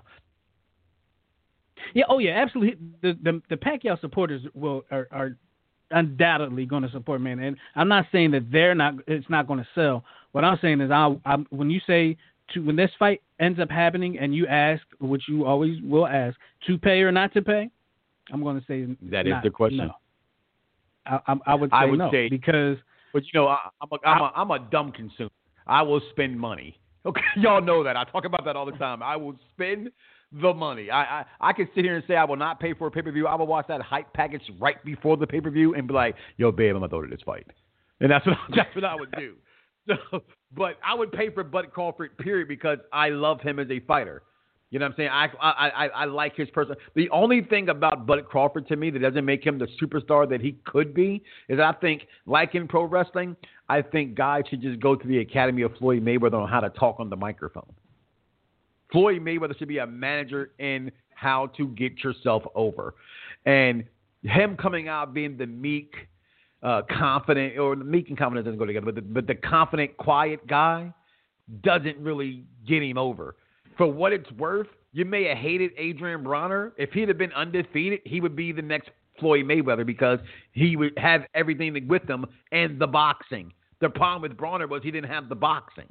S10: Yeah, oh yeah, absolutely. The the, the Pacquiao supporters will are, are undoubtedly going to support Manny, and I'm not saying that they're not. It's not going to sell. What I'm saying is, I I when you say to when this fight ends up happening, and you ask, which you always will ask, to pay or not to pay, I'm going to say
S8: That is
S10: not,
S8: the question.
S10: No. I, I, I would say
S8: I would
S10: no
S8: say-
S10: because.
S8: But you know, I, I'm a, I'm a I'm a dumb consumer. I will spend money. Okay, y'all know that. I talk about that all the time. I will spend the money. I I, I can sit here and say I will not pay for a pay per view. I will watch that hype package right before the pay per view and be like, "Yo, babe, I'm gonna go to this fight," and that's what that's what I would do. So, but I would pay for Bud Crawford, period, because I love him as a fighter. You know what I'm saying? I, I I I like his person. The only thing about Bud Crawford to me that doesn't make him the superstar that he could be is I think, like in pro wrestling, I think guys should just go to the Academy of Floyd Mayweather on how to talk on the microphone. Floyd Mayweather should be a manager in how to get yourself over. And him coming out being the meek, uh, confident, or the meek and confident doesn't go together, but the, but the confident, quiet guy doesn't really get him over. For what it's worth, you may have hated Adrian Bronner. If he'd have been undefeated, he would be the next Floyd Mayweather because he would have everything with him and the boxing. The problem with Bronner was he didn't have the boxing.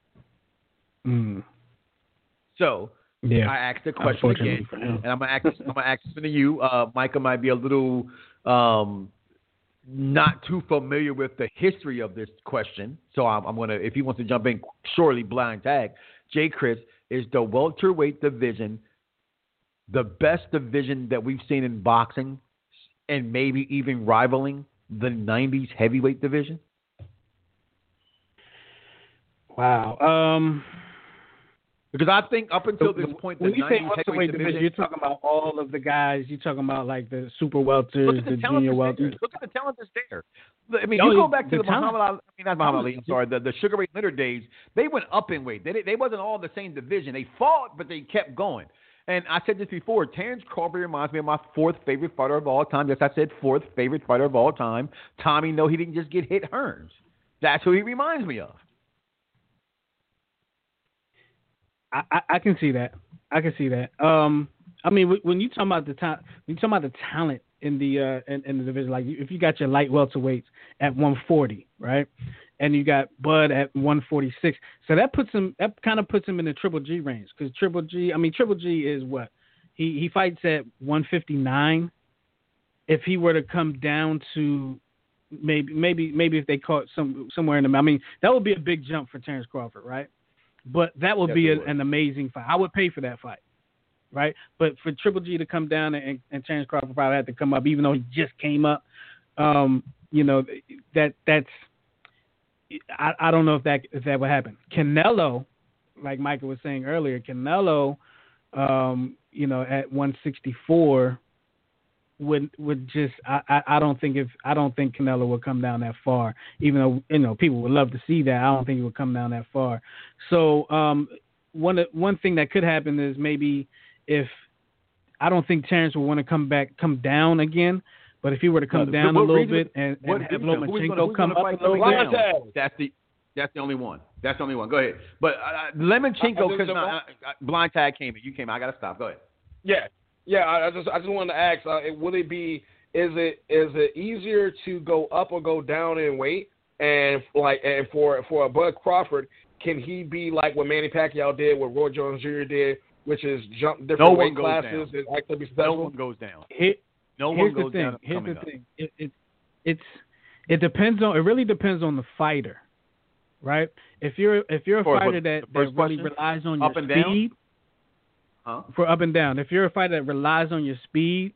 S10: Mm.
S8: So
S10: Yeah.
S8: I asked the question
S10: Unfortunately
S8: again,
S10: for him.
S8: and I'm gonna ask I'm gonna ask this to you. Uh, Micah might be a little um, not too familiar with the history of this question, so I'm, I'm going to, if he wants to jump in, surely blind tag. J. Chris, is the welterweight division the best division that we've seen in boxing and maybe even rivaling the nineties heavyweight division?
S10: Wow. Um,
S8: because I think up until this point, the
S10: when you say
S8: nineties
S10: welterweight
S8: heavyweight
S10: division,
S8: division,
S10: you're talking about all of the guys. You're talking about like the super welters,
S8: look at the,
S10: the
S8: talent
S10: junior
S8: that's
S10: welters.
S8: there. Look at the talent that's there. I mean,
S10: Oh,
S8: you go
S10: yeah,
S8: back to
S10: the
S8: the, Muhammad
S10: talent.
S8: Ali, I mean, not Muhammad Ali, I'm sorry, the, the Sugar Ray Leonard days, they went up in weight. They, they wasn't all the same division. They fought, but they kept going. And I said this before, Terrence Crawford reminds me of my fourth favorite fighter of all time. Yes, I said fourth favorite fighter of all time. Tommy, no, he didn't just get hit Hearns. That's who he reminds me of.
S10: I, I, I can see that. I can see that. Um, I mean, when you talk about the ta- when you talk about the talent in the uh, in, in the division, like if you got your light welterweights at one forty, right, and you got Bud at one forty-six, so that puts him that kind of puts him in the Triple G range, because Triple G, I mean, Triple G is what he he fights at one fifty-nine. If he were to come down to maybe maybe maybe if they caught some somewhere in the, I mean, that would be a big jump for Terrence Crawford, right? But that would
S8: Yes,
S10: be a,
S8: would.
S10: an amazing fight. I would pay for that fight, right? But for Triple G to come down and, and Terrence Crawford probably had to come up, even though he just came up. Um, you know, that that's I, I don't know if that if that would happen. Canelo, like Michael was saying earlier, Canelo, um, you know, at one sixty-four would would just I, I, I don't think if I don't think Canelo would come down that far, even though you know people would love to see that. I don't think it would come down that far. So um, one one thing that could happen is maybe if I don't think Terrence will want to come back come down again, but if he were to come
S8: No,
S10: down
S8: what
S10: a little
S8: reason-
S10: bit and,
S8: what
S10: and have
S8: reason? Who's gonna-
S10: Lomachenko
S8: who's
S10: come
S8: gonna
S10: up
S8: fight
S10: a little
S8: coming
S10: bit.
S8: down? That's the that's the only one. That's the only one. Go ahead. But uh, Lomachenko, because uh, blind tag came in. You came in. I got to stop. Go ahead.
S11: Yeah, yeah. I, I just I just wanted to ask, uh, will it be is it is it easier to go up or go down in weight? And like and for for a Bud Crawford, can he be like what Manny Pacquiao did, what Roy Jones Junior did, which is jump different
S8: No one
S11: weight
S8: goes
S11: classes
S8: down.
S11: and actually be successful?
S8: No one goes down.
S10: It,
S8: No
S10: here's
S8: one goes
S10: the thing.
S8: down.
S10: Here's
S8: coming
S10: the
S8: up.
S10: thing. It, it it's it depends on. It really depends on the fighter, right? If you're if you're a
S8: For-
S10: fighter
S8: for
S10: that,
S8: the
S10: that
S8: first
S10: really
S8: question?
S10: relies on
S8: Up
S10: your
S8: and down?
S10: speed,
S8: Huh?
S10: for up and down. If you're a fighter that relies on your speed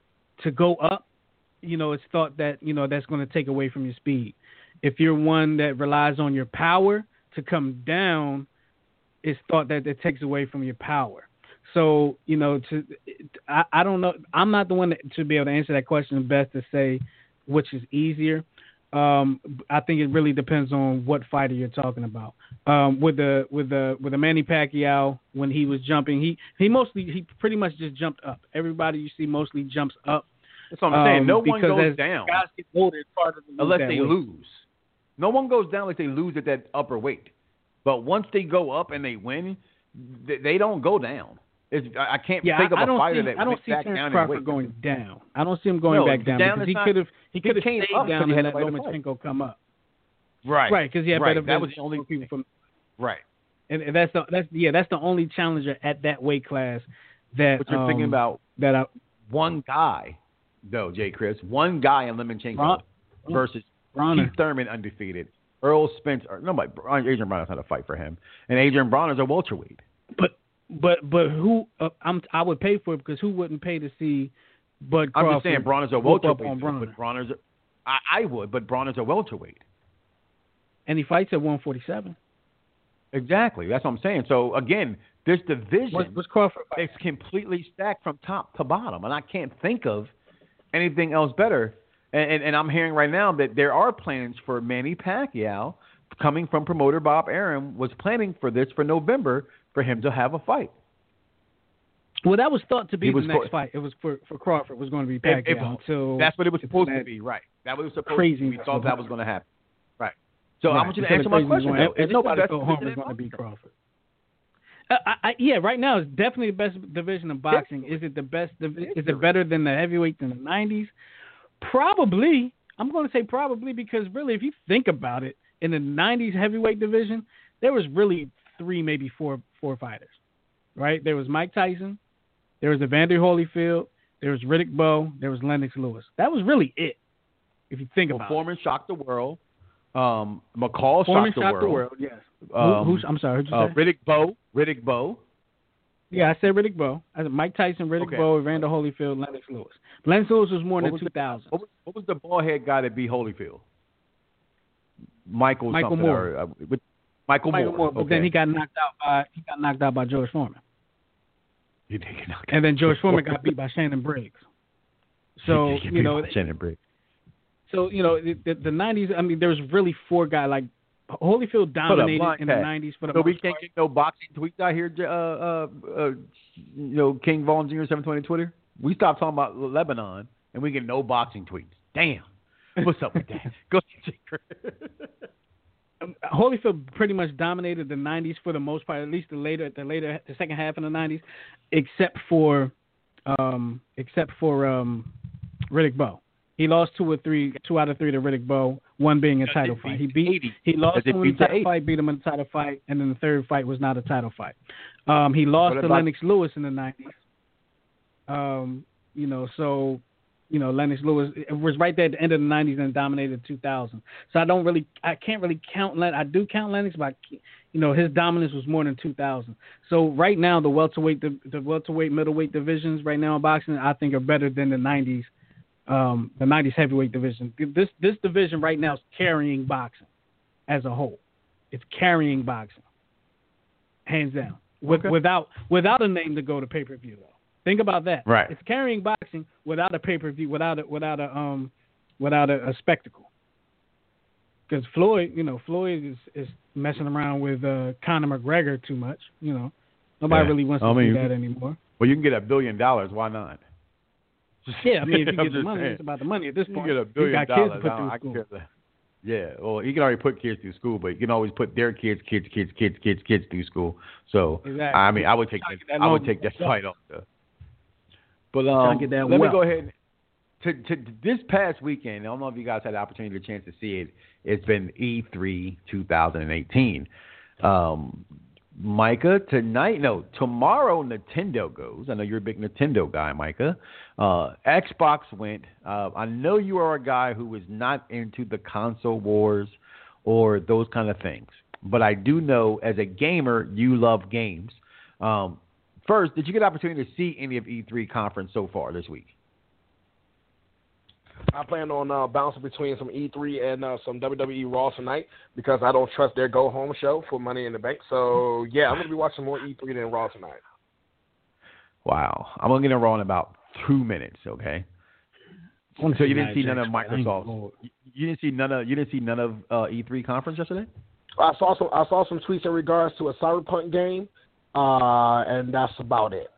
S10: to go up, you know it's thought that you know that's going to take away from your speed. If you're one that relies on your power to come down, it's thought that it takes away from your power. So, you know, to I, I don't know. I'm not the one that, to be able to answer that question best to say which is easier. Um, I think it really depends on what fighter you're talking about. Um, with the with the with the Manny Pacquiao, when he was jumping, he he mostly he pretty much just jumped up. Everybody you see mostly jumps up.
S8: That's what I'm saying.
S10: Um,
S8: No one
S10: because
S8: goes
S10: as
S8: down
S10: guys get older, it's harder to lose
S8: unless
S10: that
S8: they
S10: weight.
S8: lose. No one goes down unless they lose at that upper weight. But once they go up and they win, they, they don't go down. It's, I I can't
S10: Yeah,
S8: think of
S10: I, I
S8: a
S10: don't
S8: fighter
S10: see.
S8: that
S10: I don't
S8: went
S10: see
S8: back
S10: Terrence
S8: down in
S10: Crawford
S8: weight.
S10: going down. I don't see him going
S8: No,
S10: back down,
S8: down
S10: because
S8: is
S10: he
S8: not-
S10: could have he
S8: he
S10: could have
S8: came
S10: stayed
S8: up
S10: down
S8: because he
S10: and
S8: had
S10: let
S8: nobody to fight.
S10: Lomachenko come up.
S8: Right.
S10: Right, because he had
S8: right.
S10: better
S8: That was
S10: vision
S8: the only
S10: from people from.
S8: Right.
S10: And, and that's the that's yeah that's the only challenger at that weight class that.
S8: But you're
S10: um,
S8: thinking about
S10: that. I,
S8: one guy, though, J. Chris. One guy in Lomachenko
S10: Bron-
S8: versus
S10: Bronner.
S8: Keith Thurman undefeated. Earl Spence. Or, nobody. Adrian Bronner's not a fight for him. And Adrian Bronner's a welterweight.
S10: But but but who uh, I'm I would pay for it, because who wouldn't pay to see Bud Crawford?
S8: I'm just saying Bronner's a
S10: whoop up
S8: welterweight.
S10: on Bronner.
S8: But Bronner's a, I, I would, but Bronner's a welterweight.
S10: And he fights at one forty-seven.
S8: Exactly. That's what I'm saying. So, again, this division
S10: What's, what's Crawford fight?
S8: is completely stacked from top to bottom, and I can't think of anything else better. And, and, and I'm hearing right now that there are plans for Manny Pacquiao, coming from promoter Bob Arum, was planning for this for November for him to have a fight.
S10: Well, that was thought to be
S8: He
S10: the
S8: was
S10: next
S8: for-
S10: fight. It was for, for Crawford. Was going to be
S8: If-
S10: Pacquiao
S8: if-
S10: until
S8: that's what it was supposed to
S10: that
S8: be, right? That was supposed
S10: crazy.
S8: to be. We thought that was going to happen, right? So I
S10: Right.
S8: want you to
S10: Until
S8: answer
S10: the
S8: my
S10: crazy was
S8: question.
S10: going-
S8: Though.
S10: and
S8: Is it
S10: nobody
S8: the best
S10: thought Holmes
S8: division
S10: was
S8: in
S10: going to
S8: boxing?
S10: beat Crawford. Uh, I, I, yeah, right now it's definitely the best division in boxing. Is it the best? Divi- is it better than the heavyweights in the nineties? Probably. I'm going to say probably, because really, if you think about it, in the nineties heavyweight division, there was really three, maybe four, four fighters, right? There was Mike Tyson, there was Evander Holyfield, there was Riddick Bowe, there was Lennox Lewis. That was really it. If you think
S8: well,
S10: about
S8: Foreman
S10: it.
S8: shocked the world. Um, McCall
S10: Foreman
S8: shocked the
S10: shocked
S8: world.
S10: the world, yes.
S8: Um,
S10: Who, who's, I'm sorry, who'd you
S8: uh,
S10: say?
S8: Riddick Bowe. Riddick Bowe.
S10: Yeah, I said Riddick Bowe. I said Mike Tyson, Riddick
S8: Okay.
S10: Bowe, Evander Holyfield, Lennox Lewis. Lennox Lewis was more
S8: What
S10: than
S8: was
S10: two thousand.
S8: What was, what was the bald head guy that beat Holyfield? Michael,
S10: Michael
S8: something.
S10: Moore.
S8: Or, uh, with Michael,
S10: Michael Moore, but
S8: okay.
S10: then he got knocked out by he got knocked out by George Foreman.
S8: He did get knocked
S10: And then
S8: out.
S10: George Foreman got beat by Shannon Briggs. So
S8: He did get
S10: you
S8: beat
S10: know,
S8: by Shannon Briggs.
S10: so you know, the, the, the nineties. I mean, there's really four guys like Holyfield dominated
S8: blind
S10: in the
S8: tag.
S10: nineties for the
S8: So
S10: most
S8: we can't
S10: part.
S8: get no boxing tweets out here, uh, uh, uh, you know, King Vaughn Junior seven twenty Twitter. We stopped talking about Lebanon, and we get no boxing tweets. Damn, what's up with that? Go ahead.
S10: Um, Holyfield pretty much dominated the nineties for the most part, at least the later, the later, the second half of the nineties, except for, um, except for um, Riddick Bowe. He lost two or three, two out of three to Riddick Bowe, one being a title fight. He beat, he lost him in the title fight, beat him in the title fight, and then the third fight was not a title fight. Um, he lost
S8: What
S10: to
S8: about-
S10: Lennox Lewis in the nineties. Um, you know, so. You know, Lennox Lewis it was right there at the end of the nineties and dominated two thousand. So I don't really, I can't really count. Len- I do count Lennox, but I can't, you know, his dominance was more than two thousand. So right now, the welterweight, the, the welterweight, middleweight divisions right now in boxing, I think are better than the nineties, um, the nineties heavyweight division. This this division right now is carrying boxing as a whole. It's carrying boxing, hands down, with,
S8: Okay.
S10: without without a name to go to pay per view though. Think about that.
S8: Right.
S10: It's carrying boxing without a pay per view, without a without a um without a, a spectacle. Because Floyd, you know, Floyd is, is messing around with uh, Conor McGregor too much. You know, nobody
S8: Yeah.
S10: really wants to
S8: I mean,
S10: do that anymore.
S8: Well, you can get a billion dollars. Why not?
S10: Yeah, I mean, if you
S8: I'm
S10: get the
S8: just
S10: money,
S8: saying.
S10: it's about the money at this
S8: You
S10: point.
S8: get a
S10: You
S8: billion
S10: got
S8: dollars.
S10: kids to put
S8: I
S10: through
S8: don't- I
S10: school.
S8: care that. Yeah, well, you can already put kids through school, but you can always put their kids, kids, kids, kids, kids, kids through school. So,
S10: Exactly.
S8: I mean, I would take
S10: Trying
S8: that.
S10: to get that
S8: I would
S10: loan.
S8: take that fight off. The, but
S10: Trying
S8: um,
S10: to get that
S8: let
S10: wealth.
S8: me go ahead. To, to this past weekend, I don't know if you guys had the opportunity, the chance to see it. It's been E three twenty eighteen. Um, Micah, tonight, no, tomorrow Nintendo goes. I know you're a big Nintendo guy, Micah. Uh, Xbox went. Uh, I know you are a guy who is not into the console wars or those kind of things. But I do know as a gamer, you love games. Um, first, did you get the opportunity to see any of E three conference so far this week?
S11: I plan on uh, bouncing between some E three and uh, some W W E Raw tonight because I don't trust their go home show for Money in the Bank. So yeah, I'm gonna be watching more E three than Raw tonight.
S8: Wow, I'm gonna get it Raw in about two minutes. Okay.
S10: wanna
S8: So
S10: see
S8: you didn't see
S10: Nia
S8: none of
S10: Jax fight. I ain't
S8: Microsoft's.
S10: gonna-
S8: You you didn't see none of. You didn't see none of uh, E three conference yesterday.
S11: I saw some I saw some tweets in regards to a Cyberpunk game, uh, and that's about it.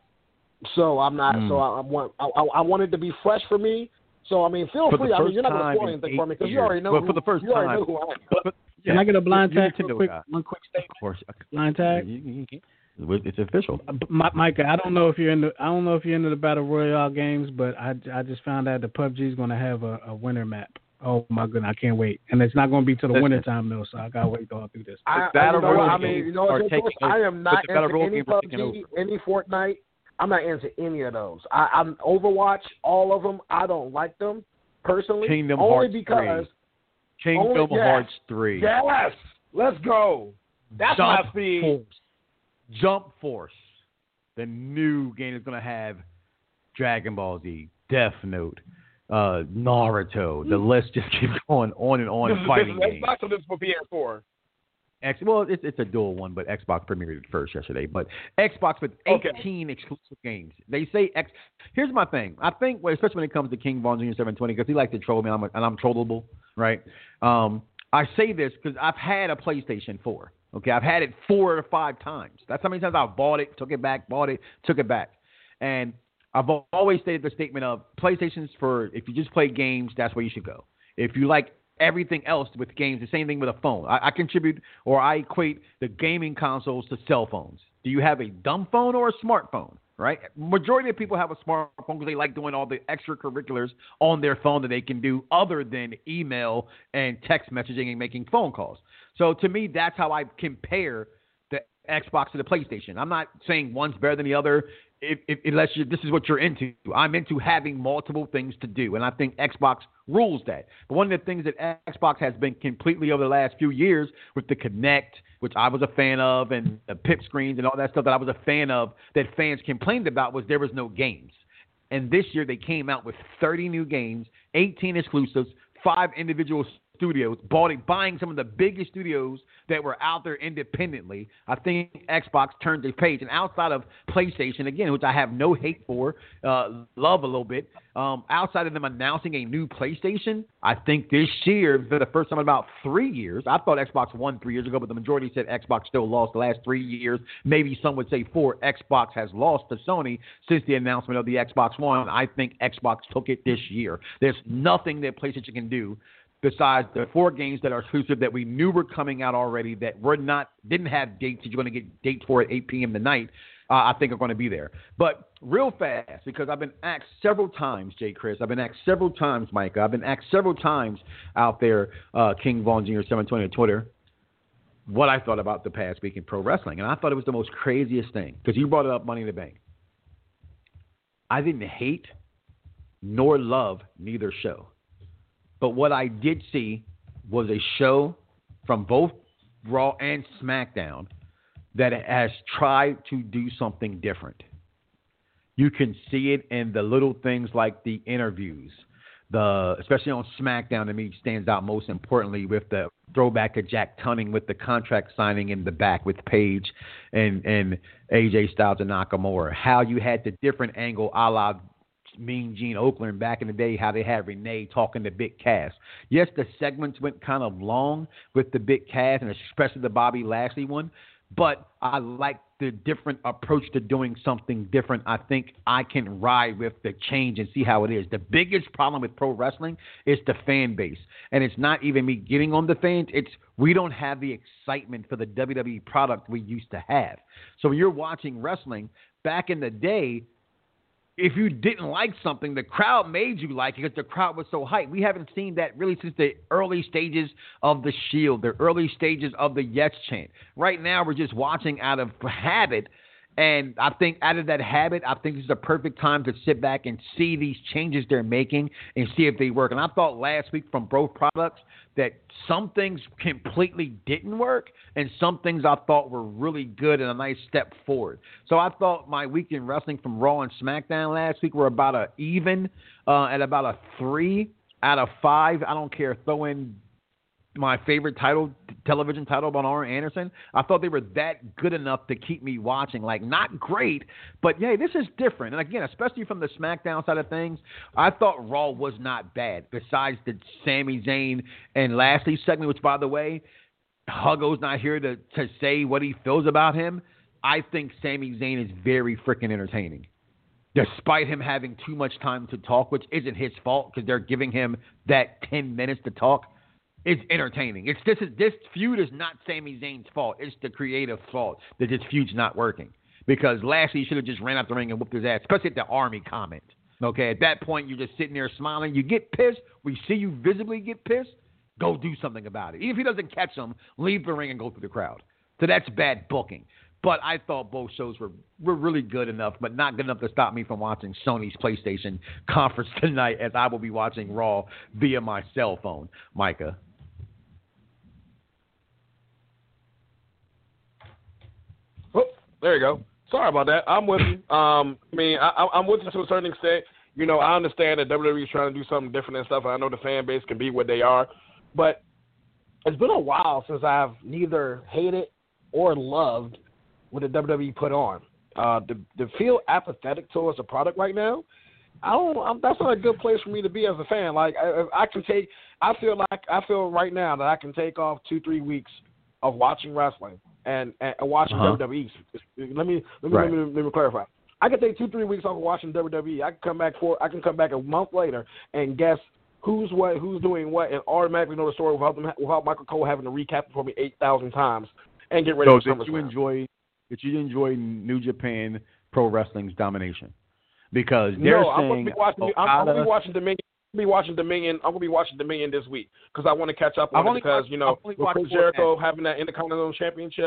S11: So I'm not.
S8: Mm.
S11: So I, I want I, I want it to be fresh for me. So I mean, feel
S8: For
S11: free.
S8: the
S11: I mean,
S8: first
S11: you're not going to
S8: time
S11: spoil
S8: in
S11: anything for me because
S8: eight
S11: you already know.
S8: years.
S11: Who,
S8: But for the first
S11: you already
S8: time-
S11: know who I am.
S8: But, but,
S10: Can I get a blind
S8: you're-
S10: tag?
S8: you're
S10: Real
S8: Nintendo
S10: quick,
S8: guy.
S10: one quick statement.
S8: Of course.
S10: Blind tag.
S8: You- you- you- It's official.
S10: Uh, Mi- Micah, I don't know if you're into. I don't know if you're into the battle royale games, but I, I just found out that P U B G is going to have a, a winter map. Oh my goodness, I can't wait, and it's not going to be till the
S8: Listen.
S10: winter time though, so I gotta wait all through this.
S11: I,
S8: battle
S11: you know, what,
S8: royale
S11: I mean,
S8: games
S11: you know,
S8: are
S11: what,
S8: taking
S11: I
S8: over.
S11: am not
S8: But the battle
S11: into
S8: royale
S11: any
S8: games are taking
S11: P U B G, any Fortnite. I'm not into any of those. I, I'm Overwatch, all of them. I don't like them personally.
S8: Kingdom
S11: only
S8: Hearts
S11: because
S8: three. Kingdom
S11: only, yes,
S8: Hearts three.
S11: Yes, let's go. That's
S8: Jump
S11: my speed.
S8: Force. Jump Force. The new game is going to have Dragon Ball Z, Death Note, uh, Naruto. The list just keeps going on and on.
S11: This is,
S8: Fighting
S11: this is
S8: games.
S11: Xbox or this is for P S four?
S8: X, well, it's it's a dual one, but Xbox premiered it first yesterday. But Xbox with
S11: Okay.
S8: eighteen exclusive games. They say X. Here's my thing. I think, well, especially when it comes to King Von Junior seven twenty, because he likes to troll me, and I'm, and I'm trollable, right? Um, I say this because I've had a PlayStation four. Okay, I've had it four or five times. That's how many times I've bought it, took it back, bought it, took it back, and I've always stated the statement of PlayStation's for if you just play games, that's where you should go. If you like everything else with games, the same thing with a phone. I, I contribute or I equate the gaming consoles to cell phones. Do you have a dumb phone or a smartphone? Right? Majority of people have a smartphone because they like doing all the extracurriculars on their phone that they can do other than email and text messaging and making phone calls. So to me, that's how I compare the Xbox to the PlayStation. I'm not saying one's better than the other. if, if, unless you, this is what you're into. I'm into having multiple things to do, and I think Xbox rules that. But one of the things that Xbox has been completely over the last few years with the Kinect, which I was a fan of, and the pip screens and all that stuff that I was a fan of, that fans complained about, was there was no games. And this year they came out with thirty new games, eighteen exclusives, five individual studios, bought it, buying some of the biggest studios that were out there independently. I think Xbox turned the page. And outside of PlayStation, again, which I have no hate for, uh, love a little bit, um, outside of them announcing a new PlayStation, I think this year, for the first time in about three years, I thought Xbox won three years ago, but the majority said Xbox still lost the last three years. Maybe some would say four. Xbox has lost to Sony since the announcement of the Xbox One. I think Xbox took it this year. There's nothing that PlayStation can do besides the four games that are exclusive that we knew were coming out already, that were not, didn't have dates that you're going to get dates for at eight p.m. tonight, uh, I think are going to be there. But real fast, because I've been asked several times, J. Chris, I've been asked several times, Micah, I've been asked several times out there, uh, King Vaughn Junior seven twenty on Twitter, what I thought about the past week in pro wrestling. And I thought it was the most craziest thing, because you brought it up, Money in the Bank. I didn't hate nor love neither show. But what I did see was a show from both Raw and SmackDown that has tried to do something different. You can see it in the little things like the interviews, the especially on SmackDown, to me, stands out most importantly with the throwback to Jack Tunney with the contract signing in the back with Paige and, and A J Styles and Nakamura. How you had the different angle a la Mean Gene Okerlund back in the day, how they had Renee talking to Big Cass. Yes, the segments went kind of long with the Big Cass and especially the Bobby Lashley one, but I like the different approach to doing something different. I think I can ride with the change and see how it is. The biggest problem with pro wrestling is the fan base, and it's not even me getting on the fans. It's we don't have the excitement for the W W E product we used to have. So when you're watching wrestling, back in the day, if you didn't like something, the crowd made you like it because the crowd was so hyped. We haven't seen that really since the early stages of the Shield, the early stages of the Yes chant. Right now, we're just watching out of habit. And I think out of that habit, I think this is the perfect time to sit back and see these changes they're making and see if they work. And I thought last week from both products that some things completely didn't work and some things I thought were really good and a nice step forward. So I thought my week in wrestling from Raw and SmackDown last week were about a even uh, at about a three out of five. I don't care. Throw in my favorite title, television title on Arn Anderson. I thought they were that good enough to keep me watching. Like, not great, but yeah, this is different. And again, especially from the SmackDown side of things, I thought Raw was not bad. Besides the Sami Zayn and Lashley segment, which, by the way, Huggo's not here to, to say what he feels about him. I think Sami Zayn is very freaking entertaining, despite him having too much time to talk, which isn't his fault because they're giving him that ten minutes to talk. It's entertaining. It's this is this feud is not Sami Zayn's fault. It's the creative fault that this feud's not working. Because Lashley should have just ran out the ring and whooped his ass, especially at the Army comment. Okay, at that point you're just sitting there smiling. You get pissed. We see you visibly get pissed. Go do something about it. Even if he doesn't catch them, leave the ring and go through the crowd. So that's bad booking. But I thought both shows were, were really good enough, but not good enough to stop me from watching Sony's PlayStation conference tonight, as I will be watching Raw via my cell phone. Micah.
S11: Oh, there you go. Sorry about that. I'm with you. Um, I mean, I, I'm with you to a certain extent. You know, I understand that W W E is trying to do something different and stuff. And I know the fan base can be what they are. But it's been a while since I've neither hated or loved what the W W E put on. Uh, to, to feel apathetic towards the product right now, I don't. I'm, that's not a good place for me to be as a fan. Like I, I can take. I feel like I feel right now that I can take off two, three weeks of watching wrestling and, and watching uh-huh. W W E. Let me let me, right. let me let me clarify. I can take two, three weeks off of watching W W E. I can come back for. I can come back a month later and guess who's what, who's doing what, and automatically know the story without them, without Michael Cole having to recap it for me eight thousand times and get ready
S8: so
S11: for SummerSlam.
S8: Did you enjoy? Did you enjoy New Japan Pro Wrestling's domination? Because they're
S11: no, I'm
S8: saying
S11: gonna be watching. I'm, I'm gonna be watching Dominion. I'm gonna be watching Dominion. I'm gonna be watching Dominion this week because I want to catch up on it because you know with Chris Jericho having that Intercontinental Championship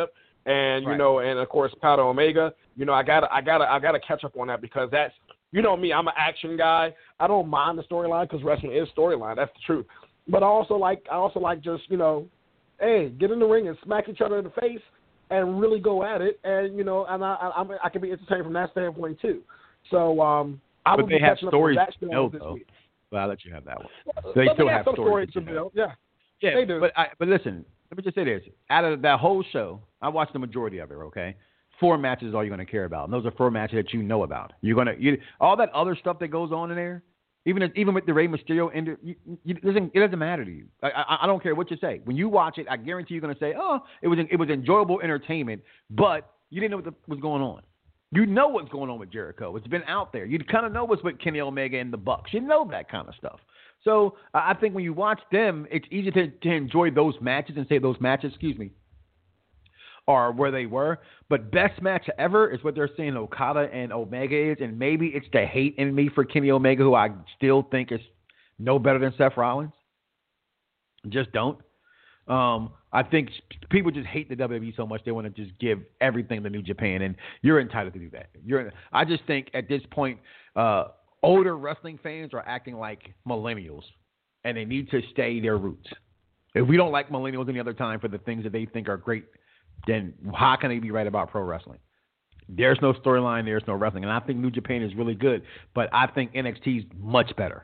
S11: and you
S8: Right.
S11: know, and of course, Powder Omega. You know, I gotta, I gotta, I gotta catch up on that because that's, you know me, I'm an action guy. I don't mind the storyline because wrestling is storyline. That's the truth. But I also like, I also like just, you know, hey, get in the ring and smack each other in the face and really go at it, and you know, and I, I, I'm, I can be entertained from that standpoint too. So, um, I
S8: But
S11: will
S8: they
S11: be
S8: have
S11: catching
S8: stories
S11: up on that
S8: to
S11: show
S8: build,
S11: this
S8: though.
S11: week.
S8: Well, I'll let you have that one. They
S11: But
S8: still
S11: they
S8: have
S11: some
S8: stories
S11: to
S8: to
S11: build.
S8: tell.
S11: Yeah,
S8: Yeah,
S11: they do.
S8: but I, but listen, let me just say this: out of that whole show, I watched the majority of it. Okay, four matches is all you're going to care about, and those are four matches that you know about. You're gonna you, all that other stuff that goes on in there, even if, even with the Rey Mysterio, and you, you, it doesn't it doesn't matter to you. I, I, I don't care what you say. When you watch it, I guarantee you're going to say, "Oh, it was it was enjoyable entertainment," but you didn't know what the, was going on. You know what's going on with Jericho. It's been out there. You kind of know what's with Kenny Omega and the Bucks. You know that kind of stuff. So uh, I think when you watch them, it's easy to, to enjoy those matches and say those matches, excuse me, are where they were. But best match ever is what they're saying Okada and Omega is, and maybe it's the hate in me for Kenny Omega, who I still think is no better than Seth Rollins. Just don't. Um, I think people just hate the W W E so much they want to just give everything to New Japan, and you're entitled to do that. You're. I just think at this point, uh, older wrestling fans are acting like millennials, and they need to stay their roots. If we don't like millennials any other time for the things that they think are great, then how can they be right about pro wrestling? There's no storyline, there's no wrestling, and I think New Japan is really good, but I think N X T is much better,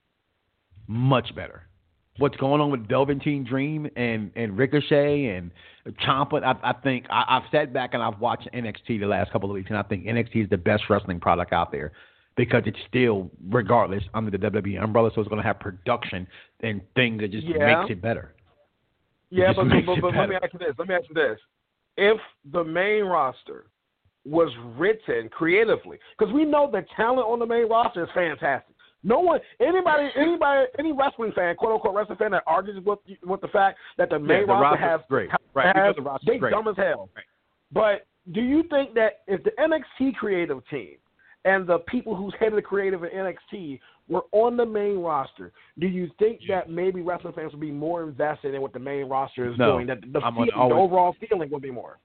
S8: much better. What's going on with Velveteen Dream and, and Ricochet and Ciampa, I, I think I, I've sat back and I've watched N X T the last couple of weeks, and I think N X T is the best wrestling product out there because it's still, regardless, under the W W E umbrella, so it's going to have production and things that just
S11: Yeah.
S8: makes it better. It
S11: Yeah,
S8: just
S11: but,
S8: makes
S11: but,
S8: it
S11: but let me
S8: better.
S11: ask you this. Let me ask you this. If the main roster was written creatively, because we know the talent on the main roster is fantastic. No one, anybody, anybody, any wrestling fan, quote unquote wrestling fan that argues with with the fact that the main
S8: Yeah, the
S11: roster
S8: roster's
S11: has
S8: great. Right, we know
S11: has,
S8: the roster's
S11: they
S8: great.
S11: dumb as hell.
S8: Right.
S11: But do you think that if the N X T creative team and the people who's headed the creative at N X T were on the main roster, do you think that maybe wrestling fans would be more invested in what the main roster is
S8: No,
S11: doing? That the,
S8: I'm
S11: feeling,
S8: gonna always-
S11: the overall feeling would be more.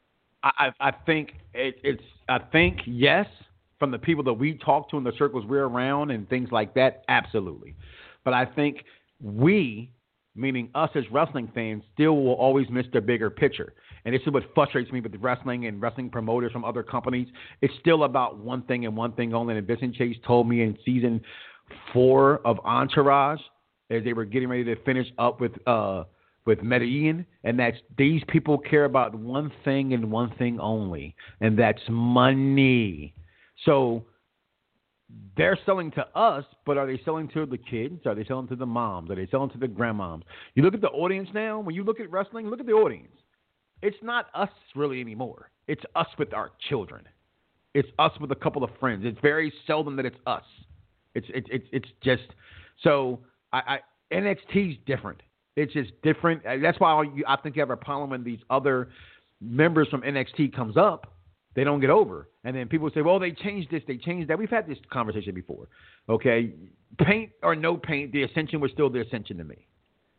S8: I, I I think it, it's I think yes, from the people that we talk to in the circles we're around and things like that, absolutely. But I think we, meaning us as wrestling fans, still will always miss the bigger picture. And this is what frustrates me with wrestling and wrestling promoters from other companies. It's still about one thing and one thing only. And Vincent Chase told me in season four of Entourage, as they were getting ready to finish up with uh with Medellin, and that's these people care about one thing and one thing only, and that's money. So they're selling to us, but are they selling to the kids? Are they selling to the moms? Are they selling to the grandmoms? You look at the audience now, when you look at wrestling, look at the audience. It's not us really anymore. It's us with our children. It's us with a couple of friends. It's very seldom that it's us. It's it's it's, it's just so I, I N X T's different. It's just different. That's why you, I think you have a problem when these other members from N X T comes up. They don't get over. And then people say, well, they changed this, they changed that. We've had this conversation before. Okay? Paint or no paint, the Ascension was still the Ascension to me.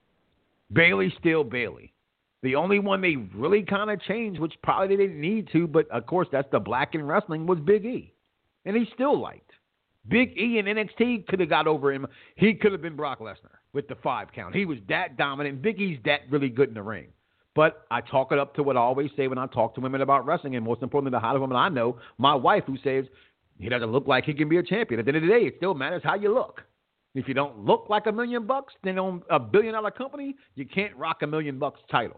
S8: Bailey's still Bailey. The only one they really kind of changed, which probably they didn't need to, but of course that's the black in wrestling, was Big E. And he's still liked. Big E in N X T could have got over him. He could have been Brock Lesnar with the five count. He was that dominant. Big E's that really good in the ring. But I chalk it up to what I always say when I talk to women about wrestling, and most importantly, the hottest woman I know, my wife, who says he doesn't look like he can be a champion. At the end of the day, it still matters how you look. If you don't look like a million bucks, then on a billion-dollar company, you can't rock a million bucks title.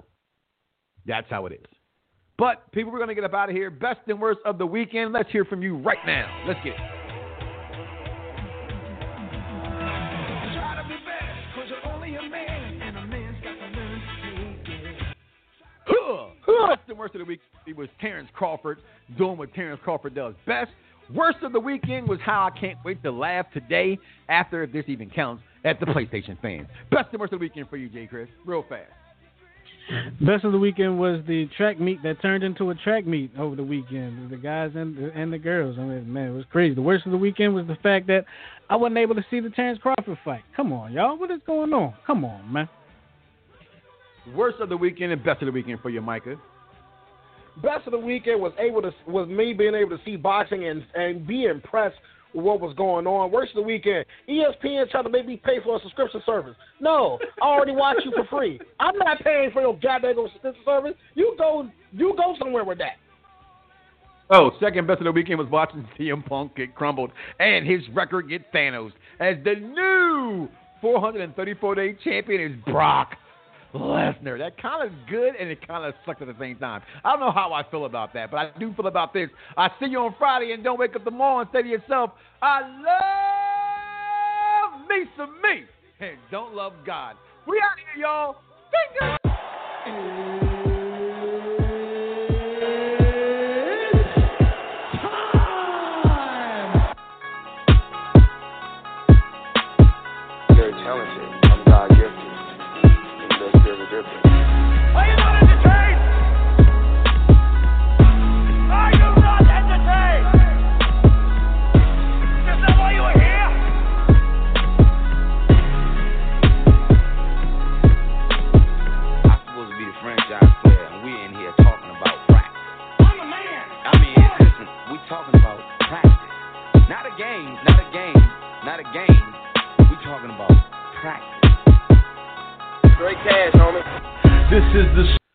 S8: That's how it is. But people, we're going to get up out of here. Best and worst of the weekend. Let's hear from you right now. Let's get it. Best and worst of the week it was Terrence Crawford doing what Terrence Crawford does best. Worst of the weekend was how I can't wait to laugh today, after if this even counts, at the PlayStation fans. Best and worst of the weekend for you, J. Chris. Real fast.
S10: Best of the weekend was the track meet that turned into a track meet over the weekend. The guys and the, and the girls. I mean, man, it was crazy. The worst of the weekend was the fact that I wasn't able to see the Terrence Crawford fight. Come on, y'all. What is going on? Come on, man.
S8: Worst of the weekend and best of the weekend for you, Micah.
S11: best of the weekend was able to was me being able to see boxing and and be impressed with what was going on. Worst of the weekend, E S P N trying to make me pay for a subscription service. No, I already watch you for free. I'm not paying for your goddamn subscription service. You go, you go somewhere with that.
S8: Oh, second best of the weekend was watching C M Punk get crumbled and his record get Thanos as the new four hundred thirty-four day champion is Brock Lesnar. That kind of good and it kind of sucks at the same time. I don't know how I feel about that, but I do feel about this. I see you on Friday and don't wake up tomorrow and say to yourself, I love me some me and don't love God. We out here, y'all. Finger.
S19: Very talented. I'm God gifted. And that's very different.
S2: Are you not entertained? Are you not entertained? Is that why you are here?
S20: I'm supposed to be the franchise player, and we're in here talking about practice.
S2: I'm a man.
S20: I mean, listen, we talking about practice. Not a game, not a game, not a game. We talking about practice.
S19: Straight cash, homie.
S14: This is the